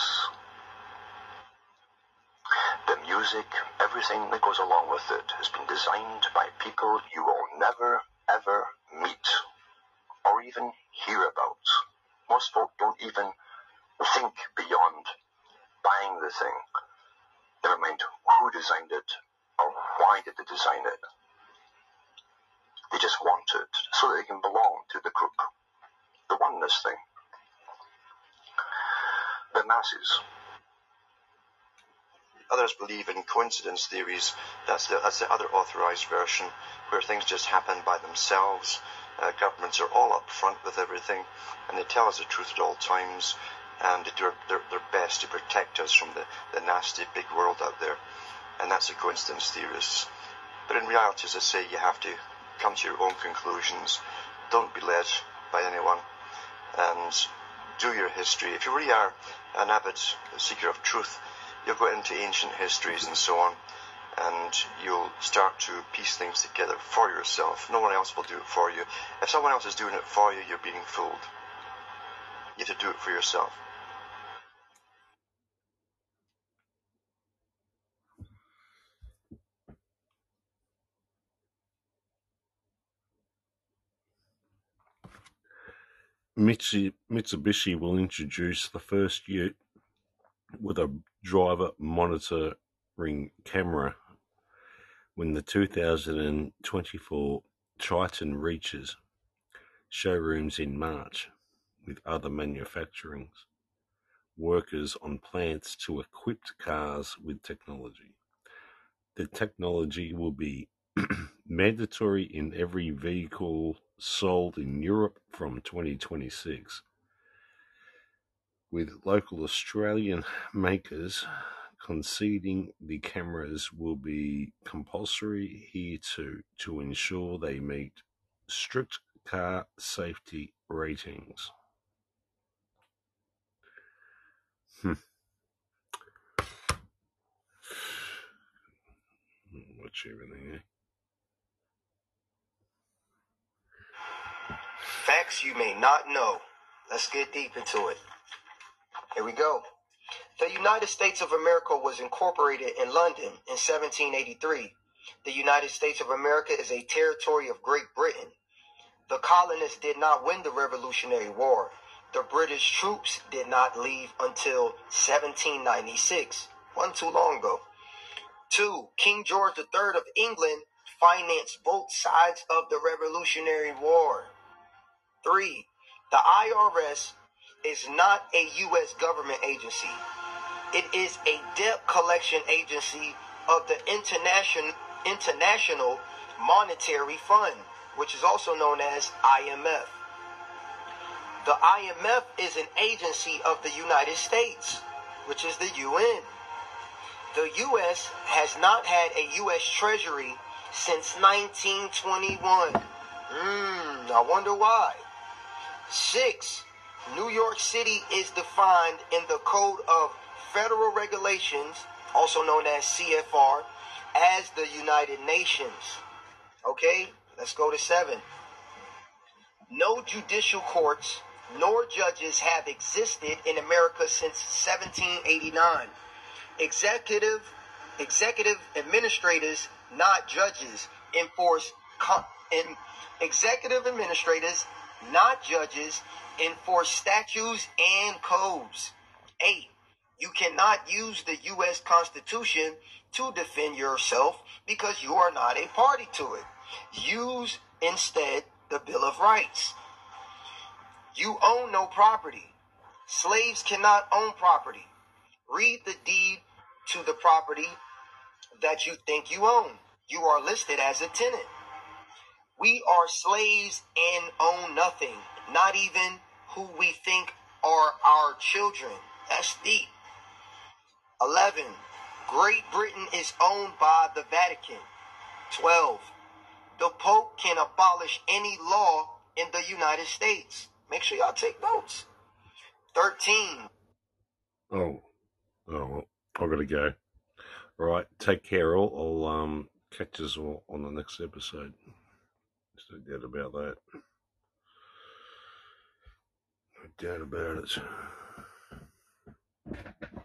the music, everything that goes along with it has been designed by people you will never, ever meet or even hear about. Most folk don't even think beyond buying the thing. Never mind who designed it or why did they design it. They just want it so that they can belong to the group. The oneness thing. The masses. Others believe in coincidence theories. That's the, that's the other authorized version, where things just happen by themselves. Uh, governments are all up front with everything, and they tell us the truth at all times, and they do their, their best to protect us from the, the nasty big world out there. And that's the coincidence theorists. But in reality, as I say, you have to come to your own conclusions. Don't be led by anyone, and do your history. If you really are an avid seeker of truth, you'll go into ancient histories and so on, and you'll start to piece things together for yourself. No one else will do it for you. If someone else is doing it for you, you're being fooled. You have to do it for yourself. Mitsubishi will introduce the first Ute with a driver monitoring camera when the two thousand twenty-four Triton reaches showrooms in March, with other manufacturing workers on plants to equip cars with technology. The technology will be mandatory in every vehicle sold in Europe from twenty twenty-six, with local Australian makers conceding the cameras will be compulsory here too, to ensure they meet strict car safety ratings. Hmm. Watch everything, eh? Facts you may not know. Let's get deep into it. Here we go. The United States of America was incorporated in London in seventeen eighty-three. The United States of America is a territory of Great Britain. The colonists did not win the Revolutionary War. The British troops did not leave until seventeen ninety-six. Wasn't too long ago. Two, King George the Third of England financed both sides of the Revolutionary War. Three, the I R S is not a U S government agency. It is a debt collection agency of the International International Monetary Fund, which is also known as I M F. The I M F is an agency of the United States, which is the U N. The U S has not had a U S Treasury since nineteen twenty-one. Hmm, I wonder why. Six, New York City is defined in the Code of Federal Regulations, also known as C F R, as the United Nations. Okay, let's go to seven. No judicial courts nor judges have existed in America since seventeen eighty-nine. Executive, executive administrators, not judges, enforce con- in, executive administrators, not judges, enforce statutes and codes. Eight, you cannot use the U S Constitution to defend yourself because you are not a party to it. Use instead the Bill of Rights. You own no property. Slaves cannot own property. Read the deed to the property that you think you own. You are listed as a tenant. We are slaves and own nothing, not even who we think are our children. That's deep. eleven. Great Britain is owned by the Vatican. twelve. The Pope can abolish any law in the United States. Make sure y'all take notes. thirteen. Oh, oh, I've got to go. All right, take care all. I'll um, catch us all on the next episode. There's no doubt about that. No doubt about it.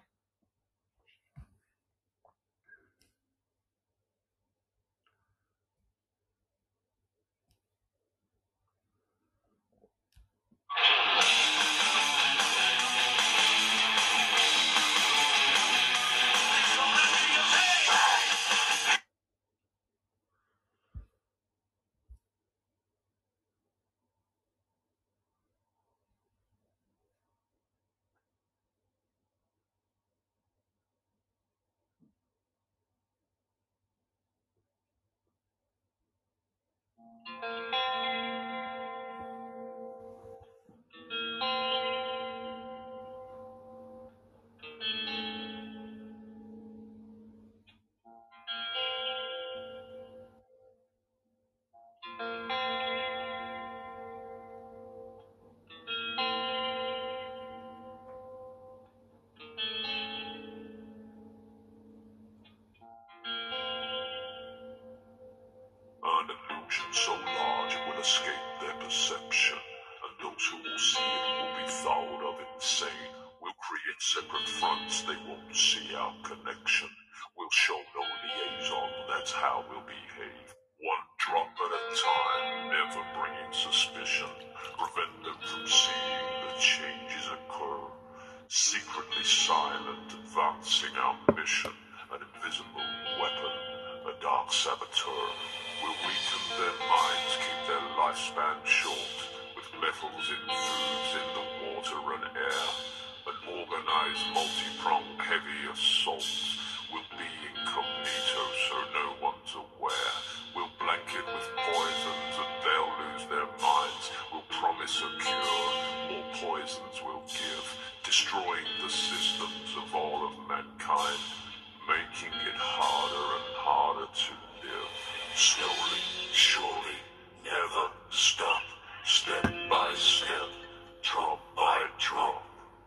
escape their perception, and those who will see it will be thought of insane. We'll create separate fronts, they won't see our connection. We'll show no liaison, that's how we'll behave. One drop at a time, never bringing suspicion. Prevent them from seeing the changes occur. Secretly silent, advancing our mission. An invisible weapon, a dark saboteur. We'll weaken their minds, keep their lifespan short. With metals in foods, in the water and air. An organized, multi-pronged, heavy assault. We'll be incognito so no one's aware. We'll blanket with poisons and they'll lose their minds. We'll promise a cure, more poisons we'll give. Destroying the systems of all of mankind. Making it harder and harder to live. Slowly, surely, never stop. Step by step, drop by drop.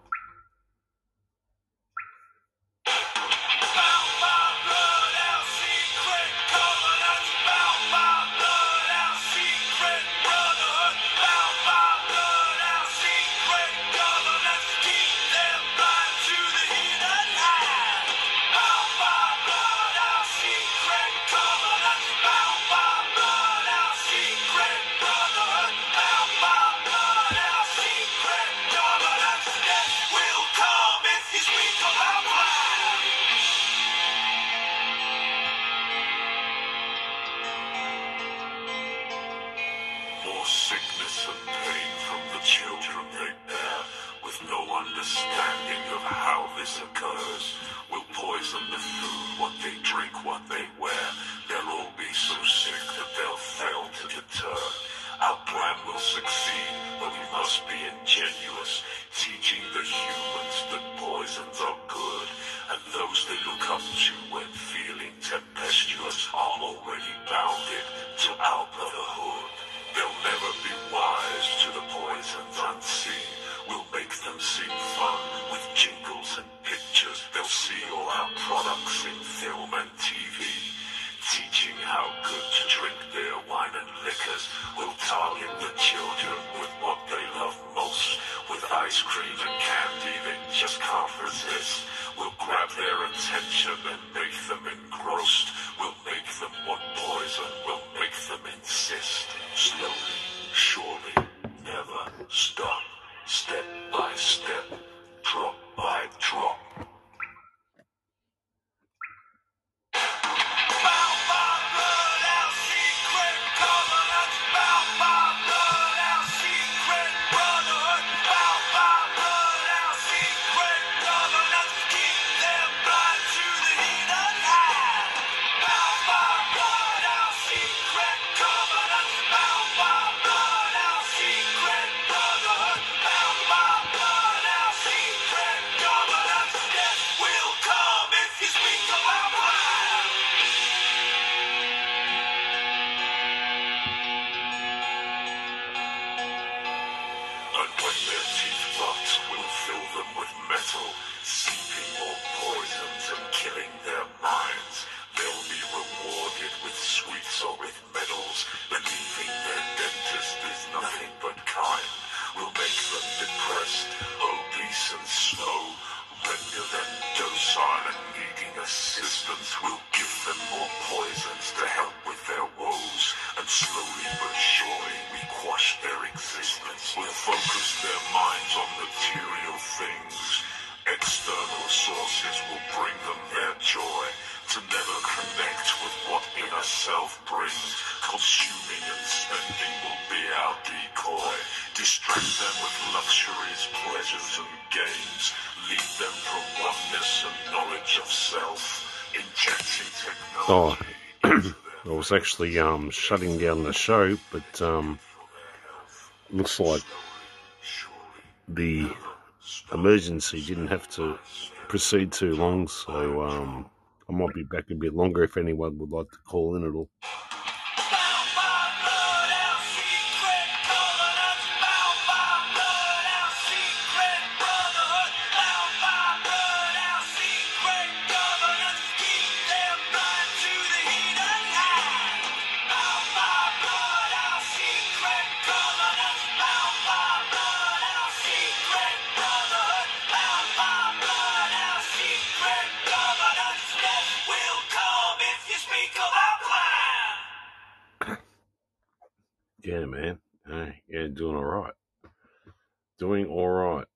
Sickness and pain from the children they bear, with no understanding of how this occurs. We'll poison the food, what they drink, what they wear. They'll all be so sick that they'll fail to deter. Our plan will succeed, but we must be ingenuous, teaching the humans that poisons are good, and those they look up to when feeling tempestuous are already bounded to our brotherhood. They'll never be wise to the poisons unseen. We'll make them seem fun with jingles and pictures. They'll see all our products in film and T V, teaching how good to drink their wine and liquors. We'll target the children with what they love most, with ice cream and candy they just can't resist. We'll grab their attention and make them engrossed. We'll make them want poison, we'll make them insist. Slowly, surely, never stop. Step by step, drop by drop. Oh, I was actually um, shutting down the show, but um, looks like the emergency didn't have to proceed too long, so um, I might be back a bit longer if anyone would like to call in at all. Secret doing all right. Doing all right.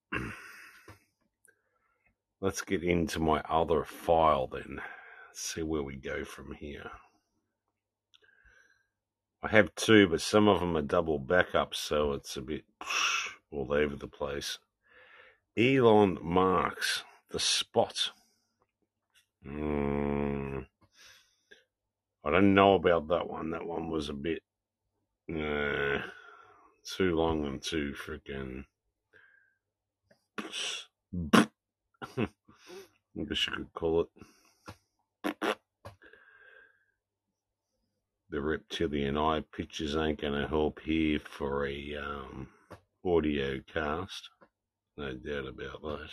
Let's get into my other file then. See where we go from here. I have two, but some of them are double backups, so it's a bit all over the place. Elon Musk's The Spot. Mm, I don't know about that one. That one was a bit uh, too long and too freaking... I guess you could call it. The reptilian eye pictures ain't going to help here for a um, audio cast. No doubt about that.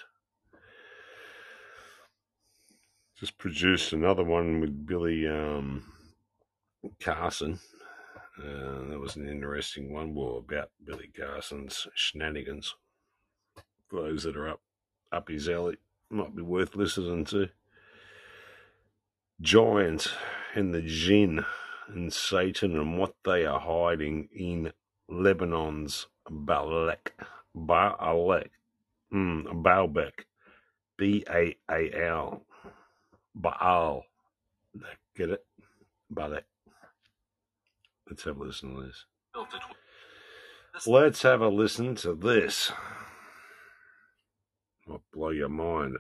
Just produced another one with Billy um, Carson. Uh, that was an interesting one. Well, about Billy Carson's shenanigans. For those that are up, up his alley, might be worth listening to. Giants and the jinn and Satan and what they are hiding in Lebanon's Baalbek. Baalbek. Mm, Baalbek. B A A L. Baal. Get it? Baalbek. Let's have a listen to this. Let's have a listen to this. Might blow your mind.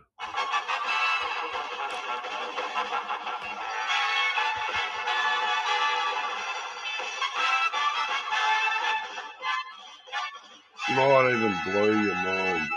Might even blow your mind.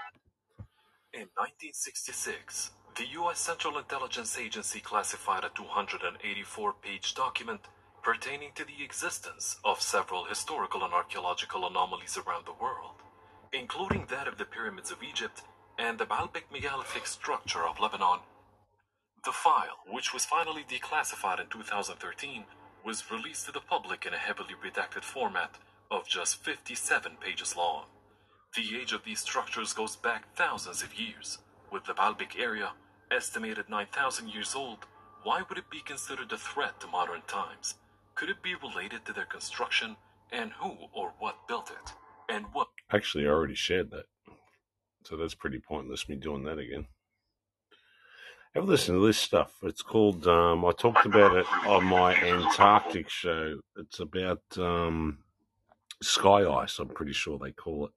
In nineteen sixty-six, the U S Central Intelligence Agency classified a two hundred eighty-four page document pertaining to the existence of several historical and archaeological anomalies around the world, including that of the pyramids of Egypt and the Baalbek megalithic structure of Lebanon. The file, which was finally declassified in two thousand thirteen, was released to the public in a heavily redacted format of just fifty-seven pages long. The age of these structures goes back thousands of years, with the Baalbek area estimated nine thousand years old. Why would it be considered a threat to modern times? Could it be related to their construction, and who or what built it? And what... Actually, I already shared that. So that's pretty pointless me doing that again. Have a listen to this stuff. It's called, um, I talked about it on my Antarctic show. It's about um, sky ice, I'm pretty sure they call it.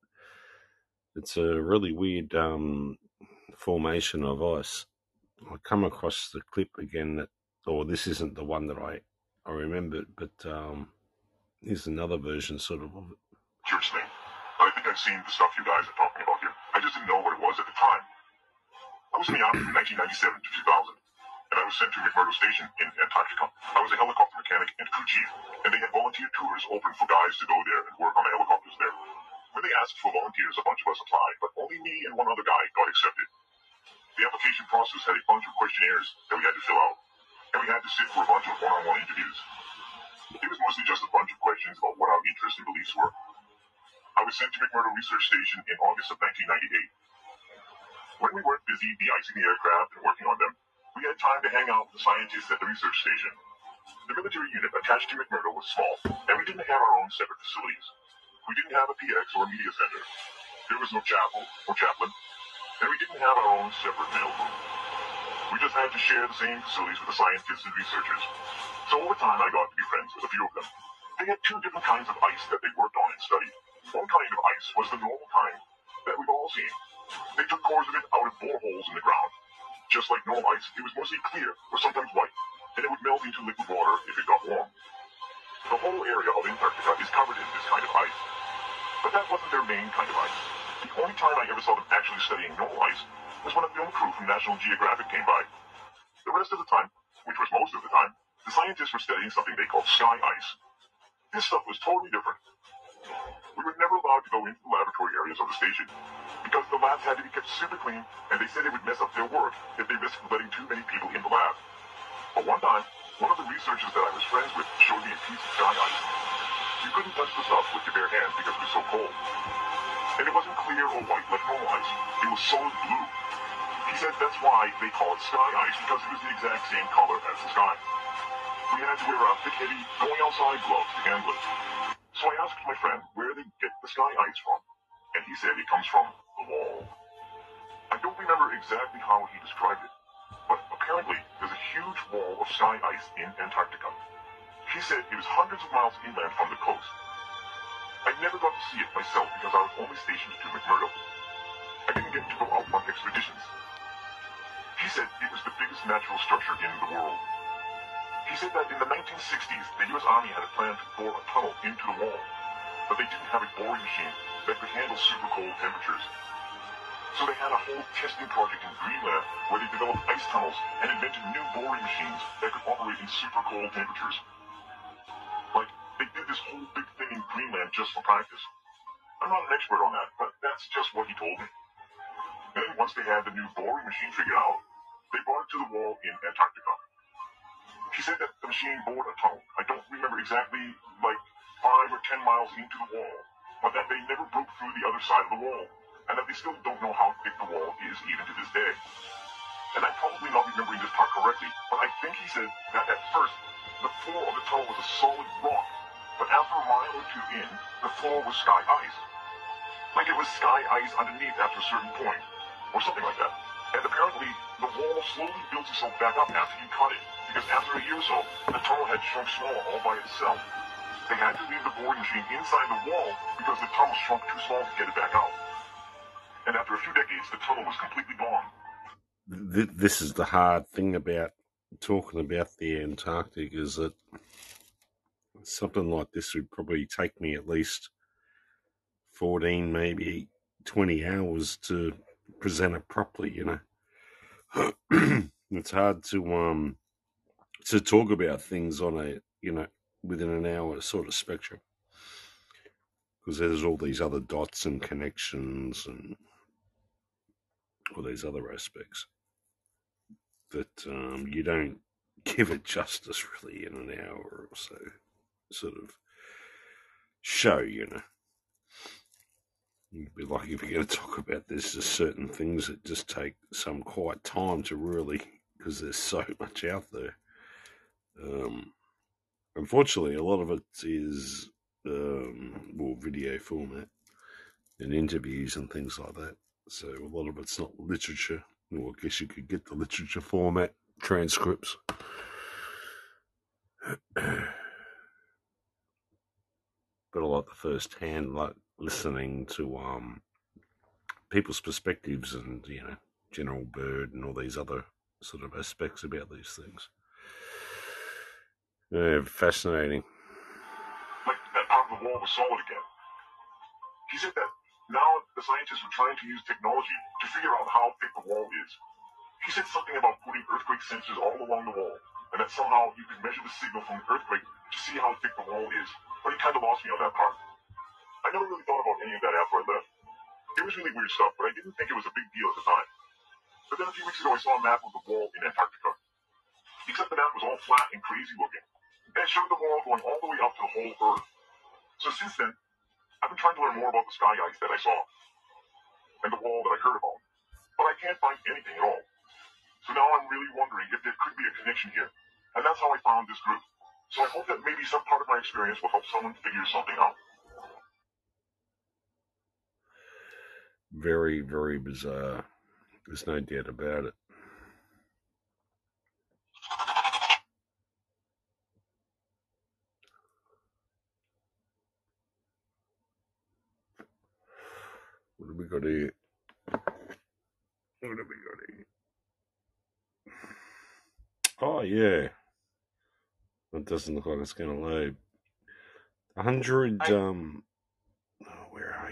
It's a really weird um, formation of ice. I come across the clip again, that, or this isn't the one that I, I remembered, but um, here's another version sort of of it. Huge thing. I think I've seen the stuff you guys are talking about here. I just didn't know what it was at the time. I was in the Army from nineteen ninety-seven to two thousand, and I was sent to McMurdo Station in Antarctica. I was a helicopter mechanic and crew chief, and they had volunteer tours open for guys to go there and work on the helicopters there. When they asked for volunteers, a bunch of us applied, but only me and one other guy got accepted. The application process had a bunch of questionnaires that we had to fill out, and we had to sit for a bunch of one-on-one interviews. It was mostly just a bunch of questions about what our interests and beliefs were. I was sent to McMurdo Research Station in August of nineteen ninety-eight. When we weren't busy de-icing the aircraft and working on them, we had time to hang out with the scientists at the research station. The military unit attached to McMurdo was small, and we didn't have our own separate facilities. We didn't have a P X or a media center. There was no chapel or chaplain, and we didn't have our own separate mail room. We just had to share the same facilities with the scientists and researchers. So over time, I got to be friends with a few of them. They had two different kinds of ice that they worked on and studied. One kind of ice was the normal kind that we've all seen. They took cores of it out of boreholes in the ground. Just like normal ice, it was mostly clear, or sometimes white, and it would melt into liquid water if it got warm. The whole area of Antarctica is covered in this kind of ice. But that wasn't their main kind of ice. The only time I ever saw them actually studying normal ice was when a film crew from National Geographic came by. The rest of the time, which was most of the time, the scientists were studying something they called sky ice. This stuff was totally different. We were never allowed to go into the laboratory areas of the station because the labs had to be kept super clean, and they said it would mess up their work if they risked letting too many people in the lab. But one time, one of the researchers that I was friends with showed me a piece of sky ice. You couldn't touch the stuff with your bare hands because it was so cold. And it wasn't clear or white like normal ice. It was solid blue. He said that's why they call it sky ice, because it was the exact same color as the sky. We had to wear our thick, heavy, going outside gloves to handle it. So I asked my friend where they get the sky ice from, and he said it comes from the wall. I don't remember exactly how he described it, but apparently there's a huge wall of sky ice in Antarctica. He said it was hundreds of miles inland from the coast. I never got to see it myself because I was only stationed to McMurdo. I didn't get to go out on expeditions. He said it was the biggest natural structure in the world. He said that in the nineteen sixties, the U S Army had a plan to bore a tunnel into the wall, but they didn't have a boring machine that could handle super cold temperatures. So they had a whole testing project in Greenland where they developed ice tunnels and invented new boring machines that could operate in super cold temperatures. Like, they did this whole big thing in Greenland just for practice. I'm not an expert on that, but that's just what he told me. And then once they had the new boring machine figured out, they brought it to the wall in Antarctica. He said that the machine bored a tunnel. I don't remember exactly, like, five or ten miles into the wall, but that they never broke through the other side of the wall, and that they still don't know how thick the wall is even to this day. And I'm probably not remembering this part correctly, but I think he said that at first, the floor of the tunnel was a solid rock, but after a mile or two in, the floor was sky ice. Like it was sky ice underneath after a certain point, or something like that. And apparently, the wall slowly built itself back up after you cut it, because after a year or so, the tunnel had shrunk smaller all by itself. They had to leave the boring machine inside the wall because the tunnel shrunk too small to get it back out. And after a few decades, the tunnel was completely gone. This is the hard thing about talking about the Antarctic, is that something like this would probably take me at least fourteen, maybe twenty hours to present it properly, you know. It's hard to um to talk about things on a, you know, within an hour sort of spectrum, because there's all these other dots and connections and all these other aspects that um, you don't give it justice really in an hour or so sort of show, you know. You'd be lucky if you're going to talk about this. There's certain things that just take some quiet time to really, because there's so much out there. Um, unfortunately, a lot of it is um, more video format and interviews and things like that. So a lot of it's not literature. Well, I guess you could get the literature format transcripts. But I like the first hand, like listening to um people's perspectives and, you know, General Byrd and all these other sort of aspects about these things. Yeah, fascinating. Like that part of the wall was solid again. He said that now the scientists were trying to use technology to figure out how thick the wall is. He said something about putting earthquake sensors all along the wall, and that somehow you could measure the signal from the earthquake to see how thick the wall is. But he kind of lost me on that part. I never really thought about any of that after I left. It was really weird stuff, but I didn't think it was a big deal at the time. But then a few weeks ago I saw a map of the wall in Antarctica. Except the map was all flat and crazy looking. And it showed the wall going all the way up to the whole Earth. So since then, I've been trying to learn more about the sky ice that I saw. And the wall that I heard about. But I can't find anything at all. So now I'm really wondering if there could be a connection here. And that's how I found this group. So I hope that maybe some part of my experience will help someone figure something out. Very, very bizarre. There's no doubt about it. What have we got here? What have we got here? Oh, yeah. It doesn't look like it's going to load. A hundred, um, oh, where are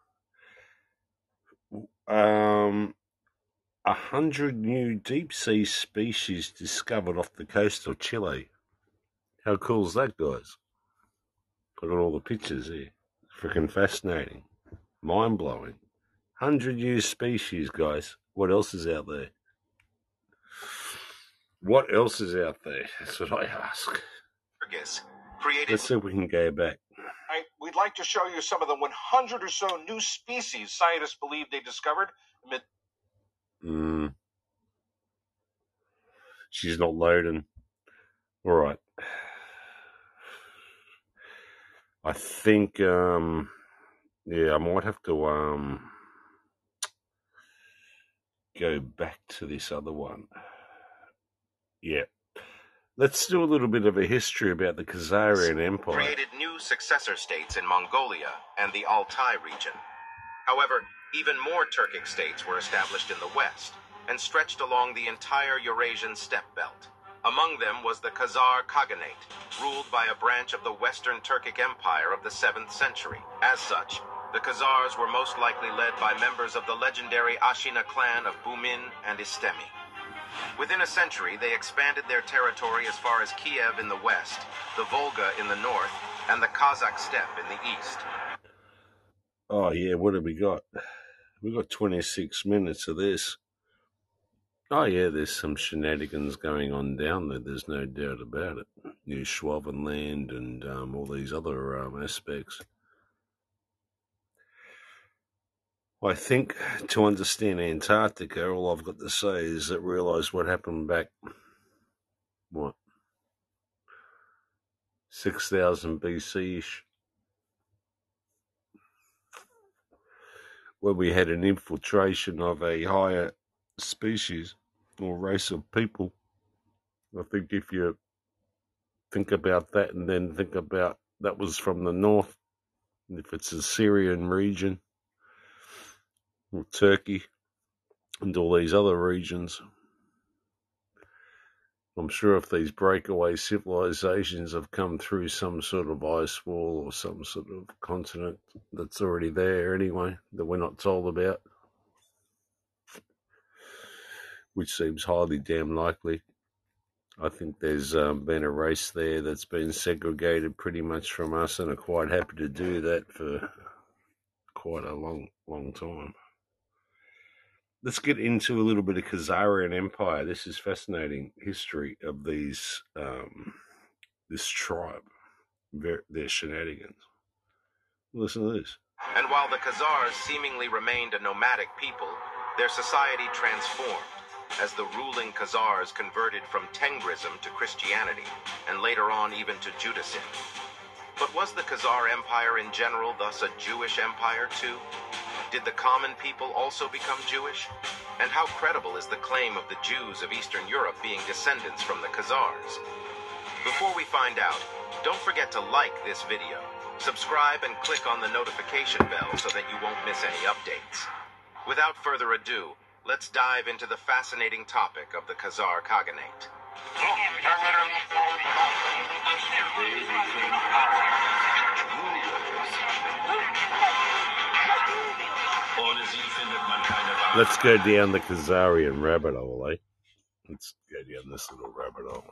you? Um, a hundred new deep sea species discovered off the coast of Chile. How cool is that, guys? Look at all the pictures here. Freaking fascinating. Mind-blowing. Hundred new species, guys. What else is out there? What else is out there? That's what I ask. Created. Let's see if we can go back. I, we'd like to show you some of the one hundred or so new species scientists believe they discovered amid. Mm. She's not loading. All right. I think, um, yeah, I might have to um, go back to this other one. Yeah. Let's do a little bit of a history about the Khazarian Empire. Created new successor states in Mongolia and the Altai region. However, even more Turkic states were established in the west and stretched along the entire Eurasian steppe belt. Among them was the Khazar Khaganate, ruled by a branch of the Western Turkic Empire of the seventh century. As such, the Khazars were most likely led by members of the legendary Ashina clan of Bumin and Istemi. Within a century, they expanded their territory as far as Kiev in the west, the Volga in the north, and the Kazakh steppe in the east. Oh, yeah, what have we got? We got twenty-six minutes of this. Oh, yeah, there's some shenanigans going on down there. There's no doubt about it. New Schwabenland and um, all these other um, aspects. I think to understand Antarctica, all I've got to say is that realise what happened back, what, six thousand B C-ish, where we had an infiltration of a higher species or race of people. I think if you think about that and then think about that was from the north, if it's the Syrian region, or Turkey, and all these other regions, I'm sure if these breakaway civilizations have come through some sort of ice wall or some sort of continent that's already there anyway, that we're not told about, which seems highly damn likely. I think there's um, been a race there that's been segregated pretty much from us and are quite happy to do that for quite a long, long time. Let's get into a little bit of Khazarian Empire. This is fascinating history of these, um, this tribe, their, their shenanigans. Listen to this. And while the Khazars seemingly remained a nomadic people, their society transformed as the ruling Khazars converted from Tengrism to Christianity, and later on even to Judaism. But was the Khazar Empire in general thus a Jewish empire too? Did the common people also become Jewish? And how credible is the claim of the Jews of Eastern Europe being descendants from the Khazars? Before we find out, don't forget to like this video, subscribe and click on the notification bell so that you won't miss any updates. Without further ado, let's dive into the fascinating topic of the Khazar Khaganate. Let's go down the Khazarian rabbit hole, eh? Let's go down this little rabbit hole.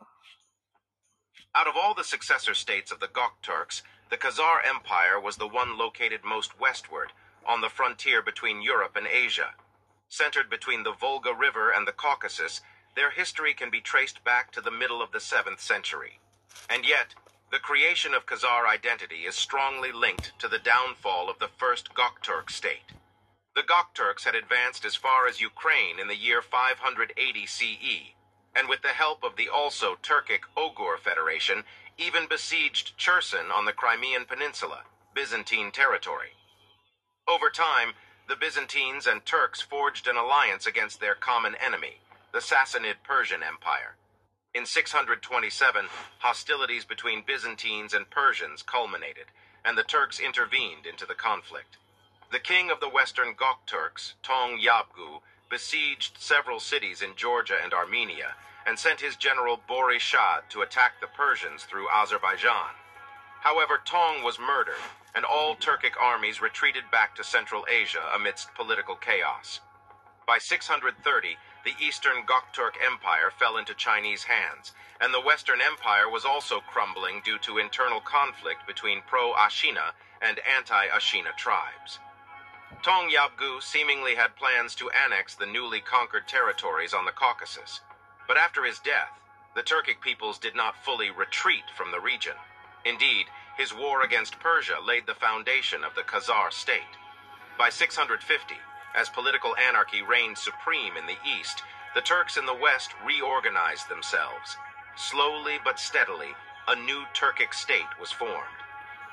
Out of all the successor states of the Gokturks, the Khazar Empire was the one located most westward, on the frontier between Europe and Asia. Centered between the Volga River and the Caucasus, their history can be traced back to the middle of the seventh century. And yet, the creation of Khazar identity is strongly linked to the downfall of the first Gokturk state. The Gokturks had advanced as far as Ukraine in the year five hundred eighty C E, and with the help of the also Turkic Oghur Federation, even besieged Cherson on the Crimean Peninsula, Byzantine territory. Over time, the Byzantines and Turks forged an alliance against their common enemy, the Sassanid Persian Empire. In six hundred twenty-seven, hostilities between Byzantines and Persians culminated, and the Turks intervened into the conflict. The king of the Western Gokturks, Tong Yabgu, besieged several cities in Georgia and Armenia, and sent his general Bori Shad to attack the Persians through Azerbaijan. However, Tong was murdered, and all Turkic armies retreated back to Central Asia amidst political chaos. By six hundred thirty, the Eastern Gokturk Empire fell into Chinese hands, and the Western Empire was also crumbling due to internal conflict between pro-Ashina and anti-Ashina tribes. Tong Yabgu seemingly had plans to annex the newly conquered territories on the Caucasus, but after his death, the Turkic peoples did not fully retreat from the region. Indeed, his war against Persia laid the foundation of the Khazar state. By six hundred fifty, as political anarchy reigned supreme in the east, the Turks in the west reorganized themselves. Slowly but steadily, a new Turkic state was formed.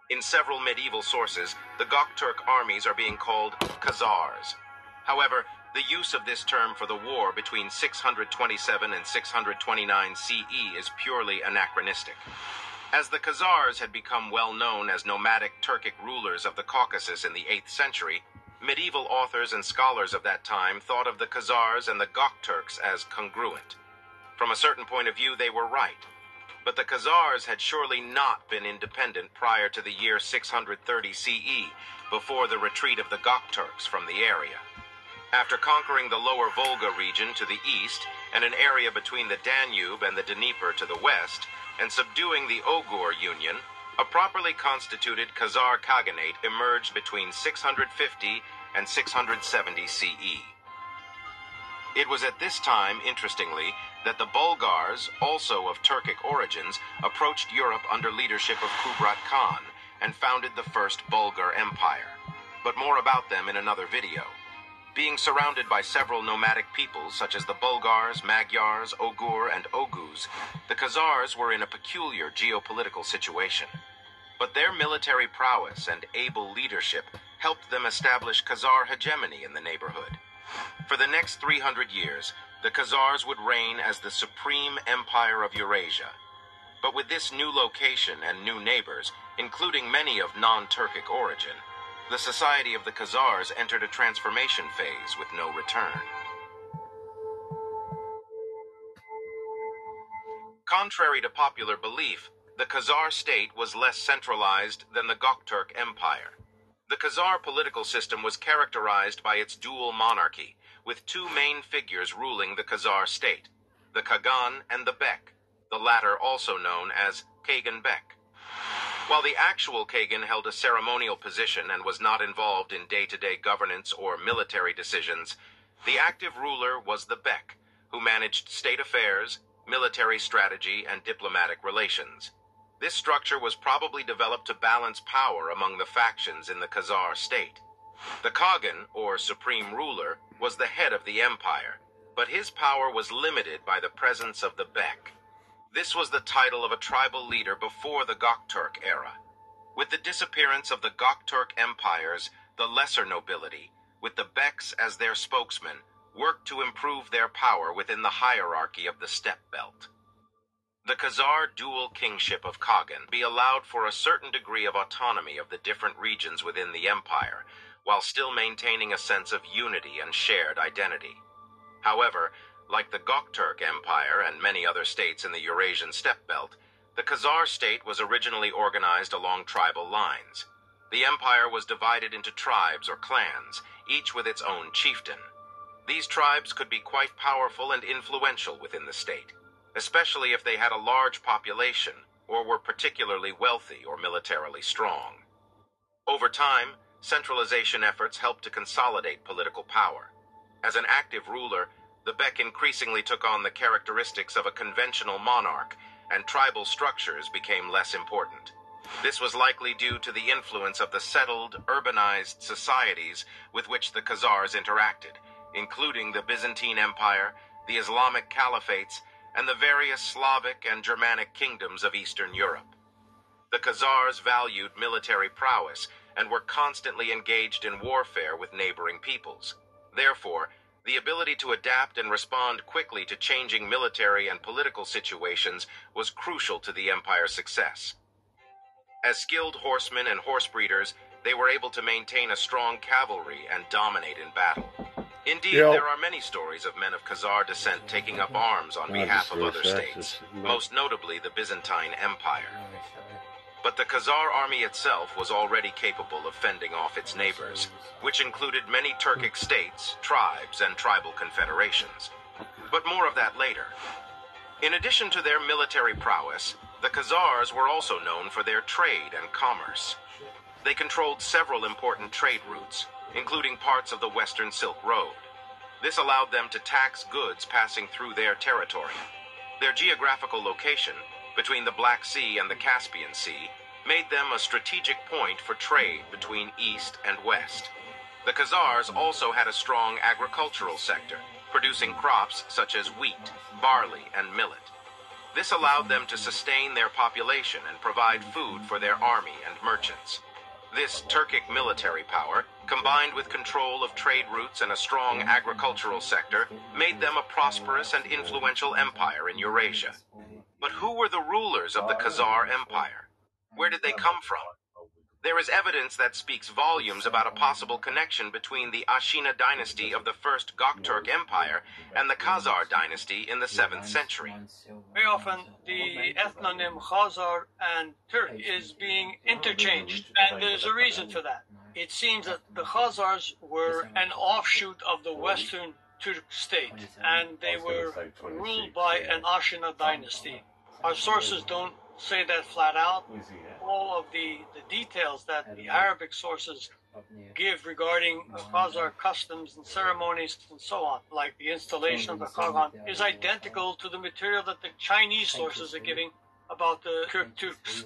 In several medieval sources, the Gokturk armies are being called Khazars. However, the use of this term for the war between six hundred twenty-seven and six hundred twenty-nine C E is purely anachronistic. As the Khazars had become well known as nomadic Turkic rulers of the Caucasus in the eighth century, medieval authors and scholars of that time thought of the Khazars and the Gokturks as congruent. From a certain point of view, they were right. But the Khazars had surely not been independent prior to the year six hundred thirty C E, before the retreat of the Gokturks from the area. After conquering the lower Volga region to the east, and an area between the Danube and the Dnieper to the west, and subduing the Oghur Union, a properly constituted Khazar Khaganate emerged between six hundred fifty and six hundred seventy C E. It was at this time, interestingly, that the Bulgars, also of Turkic origins, approached Europe under leadership of Kubrat Khan and founded the First Bulgar Empire. But more about them in another video. Being surrounded by several nomadic peoples such as the Bulgars, Magyars, Oghur, and Oghuz, the Khazars were in a peculiar geopolitical situation. But their military prowess and able leadership helped them establish Khazar hegemony in the neighborhood. For the next three hundred years, the Khazars would reign as the supreme empire of Eurasia. But with this new location and new neighbors, including many of non-Turkic origin, the society of the Khazars entered a transformation phase with no return. Contrary to popular belief, the Khazar state was less centralized than the Gokturk Empire. The Khazar political system was characterized by its dual monarchy, with two main figures ruling the Khazar state, the Khagan and the Bek, the latter also known as Kagan Bek. While the actual Kagan held a ceremonial position and was not involved in day-to-day governance or military decisions, the active ruler was the Bek, who managed state affairs, military strategy, and diplomatic relations. This structure was probably developed to balance power among the factions in the Khazar state. The Khagan, or supreme ruler, was the head of the empire, but his power was limited by the presence of the Bek. This was the title of a tribal leader before the Gokturk era. With the disappearance of the Gokturk empires, the lesser nobility, with the Beks as their spokesmen, worked to improve their power within the hierarchy of the steppe belt. The Khazar dual kingship of Khagan be allowed for a certain degree of autonomy of the different regions within the empire, while still maintaining a sense of unity and shared identity. However, like the Gokturk Empire and many other states in the Eurasian steppe belt, the Khazar state was originally organized along tribal lines. The empire was divided into tribes or clans, each with its own chieftain. These tribes could be quite powerful and influential within the state, especially if they had a large population or were particularly wealthy or militarily strong. Over time, centralization efforts helped to consolidate political power. As an active ruler, the Bek increasingly took on the characteristics of a conventional monarch, and tribal structures became less important. This was likely due to the influence of the settled, urbanized societies with which the Khazars interacted, including the Byzantine Empire, the Islamic caliphates, and the various Slavic and Germanic kingdoms of Eastern Europe. The Khazars valued military prowess and were constantly engaged in warfare with neighboring peoples. Therefore, the ability to adapt and respond quickly to changing military and political situations was crucial to the empire's success. As skilled horsemen and horse breeders, they were able to maintain a strong cavalry and dominate in battle. Indeed, Yep. there are many stories of men of Khazar descent taking up arms on I behalf just of saw other that. states, It's- most notably the Byzantine Empire. But the Khazar army itself was already capable of fending off its neighbors, which included many Turkic states, tribes, and tribal confederations. But more of that later. In addition to their military prowess, the Khazars were also known for their trade and commerce. They controlled several important trade routes, including parts of the Western Silk Road. This allowed them to tax goods passing through their territory. Their geographical location, between the Black Sea and the Caspian Sea, made them a strategic point for trade between East and West. The Khazars also had a strong agricultural sector, producing crops such as wheat, barley, and millet. This allowed them to sustain their population and provide food for their army and merchants. This Turkic military power, combined with control of trade routes and a strong agricultural sector, made them a prosperous and influential empire in Eurasia. But who were the rulers of the Khazar Empire? Where did they come from? There is evidence that speaks volumes about a possible connection between the Ashina dynasty of the First Gokturk Empire and the Khazar dynasty in the seventh century. Very often, the ethnonym Khazar and Turk is being interchanged, and there's a reason for that. It seems that the Khazars were an offshoot of the Western Turk state, and they were ruled by an Ashina dynasty. Our sources don't say that flat out. All of the, the details that the Arabic sources give regarding the Khazar customs and ceremonies and so on, like the installation of the Khagan, is identical to the material that the Chinese sources are giving about the Kirk-Turks.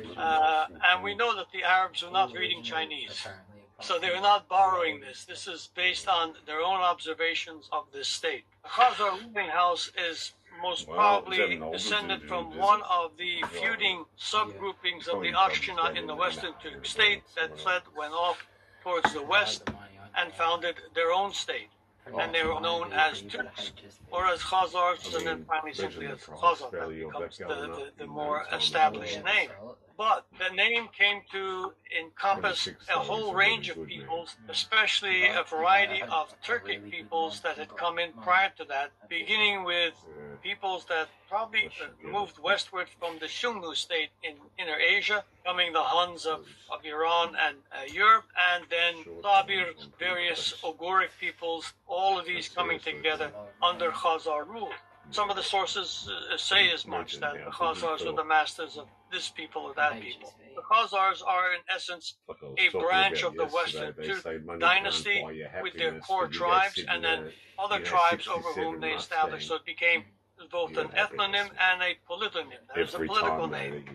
Uh, and we know that the Arabs were not reading Chinese. So they're not borrowing this. This is based on their own observations of this state. The Khazar ruling house is most probably descended from one of the feuding subgroupings of the Ashina in the Western Turk state that fled, went off towards the west, and founded their own state. And they were known as Turks, or as Khazars, and then finally simply as Khazar. That becomes the, the, the more established name. But the name came to encompass a whole range of peoples, especially a variety of Turkic peoples that had come in prior to that, beginning with peoples that probably moved westward from the Shungu state in Inner Asia, coming the Huns of, of Iran and uh, Europe, and then Sabir, various Oguric peoples, all of these coming together under Khazar rule. Some of the sources uh, say as much, that the Khazars were the masters of this people or that people. The Khazars are, in essence, a branch of the Western Turk dynasty with their core tribes, and then other tribes over whom they established. So it became both an ethnonym and a polytonym. That is a political name.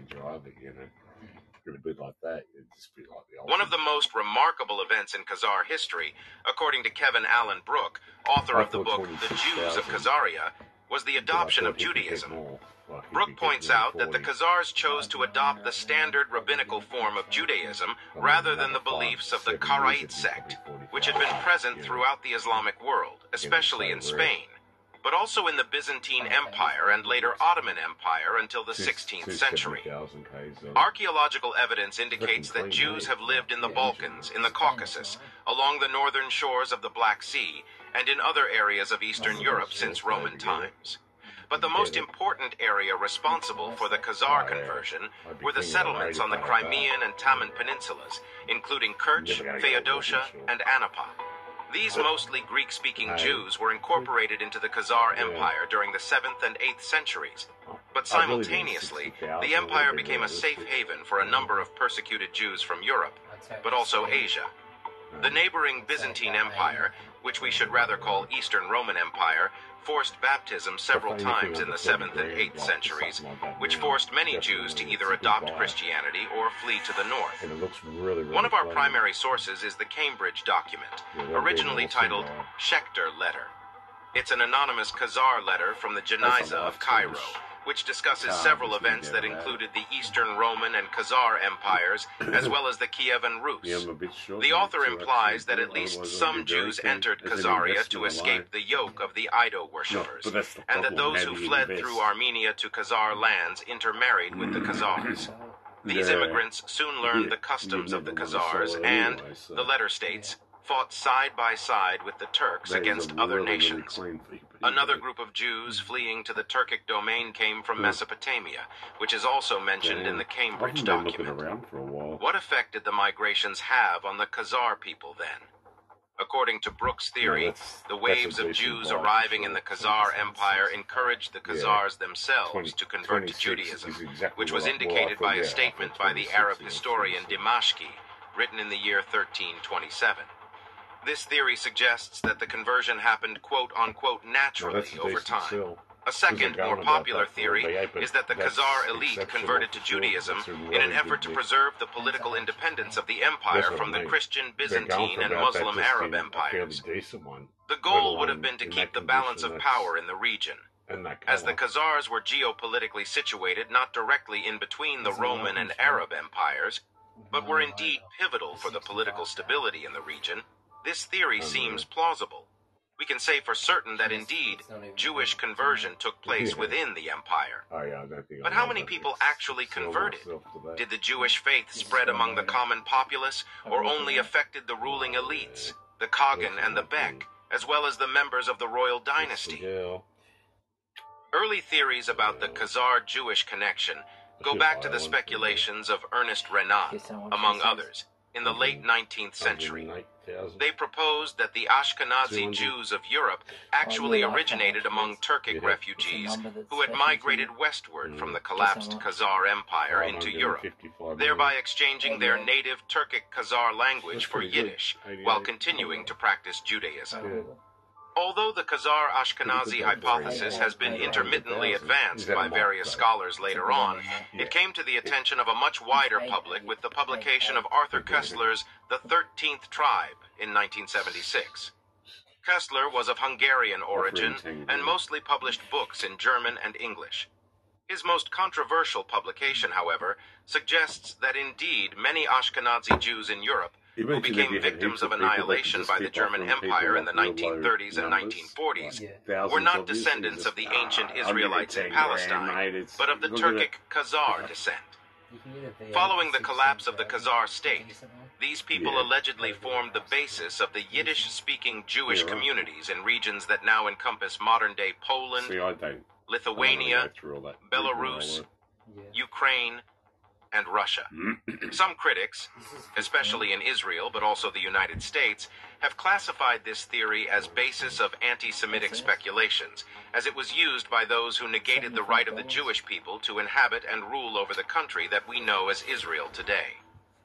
One of the most remarkable events in Khazar history, according to Kevin Allen Brooke, author of the book The Jews of Khazaria, was the adoption of Judaism. Brooke points out that the Khazars chose to adopt the standard rabbinical form of Judaism rather than the beliefs of the Karaite sect, which had been present throughout the Islamic world, especially in Spain, but also in the Byzantine Empire and later Ottoman Empire until the sixteenth century. Archaeological evidence indicates that Jews have lived in the Balkans, in the Caucasus, along the northern shores of the Black Sea, and in other areas of Eastern Europe since Roman times. But the most important area responsible for the Khazar conversion were the settlements on the Crimean and Taman peninsulas, including Kerch, Feodosia, and Anapa. These mostly Greek-speaking Jews were incorporated into the Khazar Empire during the seventh and eighth centuries. But simultaneously, the empire became a safe haven for a number of persecuted Jews from Europe, but also Asia. The neighboring Byzantine Empire, which we should rather call Eastern Roman Empire, forced baptism several times in the seventh and eighth centuries, which forced many Jews to either adopt Christianity or flee to the north. One of our primary sources is the Cambridge document, originally titled Schechter Letter. It's an anonymous Khazar letter from the Geniza of Cairo, which discusses several events that included the Eastern Roman and Khazar empires, as well as the Kievan Rus. The author implies that at least some Jews entered Khazaria to escape the yoke of the Ido worshippers, and that those who fled through Armenia to Khazar lands intermarried with the Khazars. These immigrants soon learned the customs of the Khazars and, the letter states, fought side by side with the Turks against other nations. Another group of Jews fleeing to the Turkic domain came from Mesopotamia, which is also mentioned in the Cambridge document. What effect did the migrations have on the Khazar people then? According to Brooks' theory, the waves of Jews arriving in the Khazar Empire encouraged the Khazars themselves to convert to Judaism, which was indicated by a statement by the Arab historian Dimashqi, written in the year thirteen twenty-seven. This theory suggests that the conversion happened quote-unquote naturally over time. A second, more popular theory is that the Khazar elite converted to Judaism in an effort to preserve the political independence of the empire from the Christian, Byzantine, and Muslim Arab empires. The goal would have been to keep the balance of power in the region, as the Khazars were geopolitically situated not directly in between the Roman and Arab empires, but were indeed pivotal for the political stability in the region, this theory seems plausible. We can say for certain that indeed Jewish conversion took place within the empire. But how many people actually converted? Did the Jewish faith spread among the common populace, or only affected the ruling elites, the Kagan and the Bek, as well as the members of the royal dynasty? Early theories about the Khazar-Jewish connection go back to the speculations of Ernest Renan, among others, in the late nineteenth century. They proposed that the Ashkenazi Jews of Europe actually originated among Turkic refugees who had migrated westward from the collapsed Khazar Empire into Europe, thereby exchanging their native Turkic Khazar language for Yiddish while continuing to practice Judaism. Although the Khazar-Ashkenazi hypothesis has been intermittently advanced by various scholars later on, it came to the attention of a much wider public with the publication of Arthur Koestler's The Thirteenth Tribe in nineteen seventy-six. Koestler was of Hungarian origin and mostly published books in German and English. His most controversial publication, however, suggests that indeed many Ashkenazi Jews in Europe who became victims of annihilation by the German Empire in the nineteen thirties and nineteen forties, were not descendants of the ancient Israelites in Palestine, but of the Turkic Khazar descent. Following the collapse of the Khazar state, these people allegedly formed the basis of the Yiddish-speaking Jewish communities in regions that now encompass modern-day Poland, Lithuania, Belarus, Ukraine, and Russia. Some critics, especially in Israel but also the United States, have classified this theory as basis of anti-Semitic speculations, as it was used by those who negated the right of the Jewish people to inhabit and rule over the country that we know as Israel today.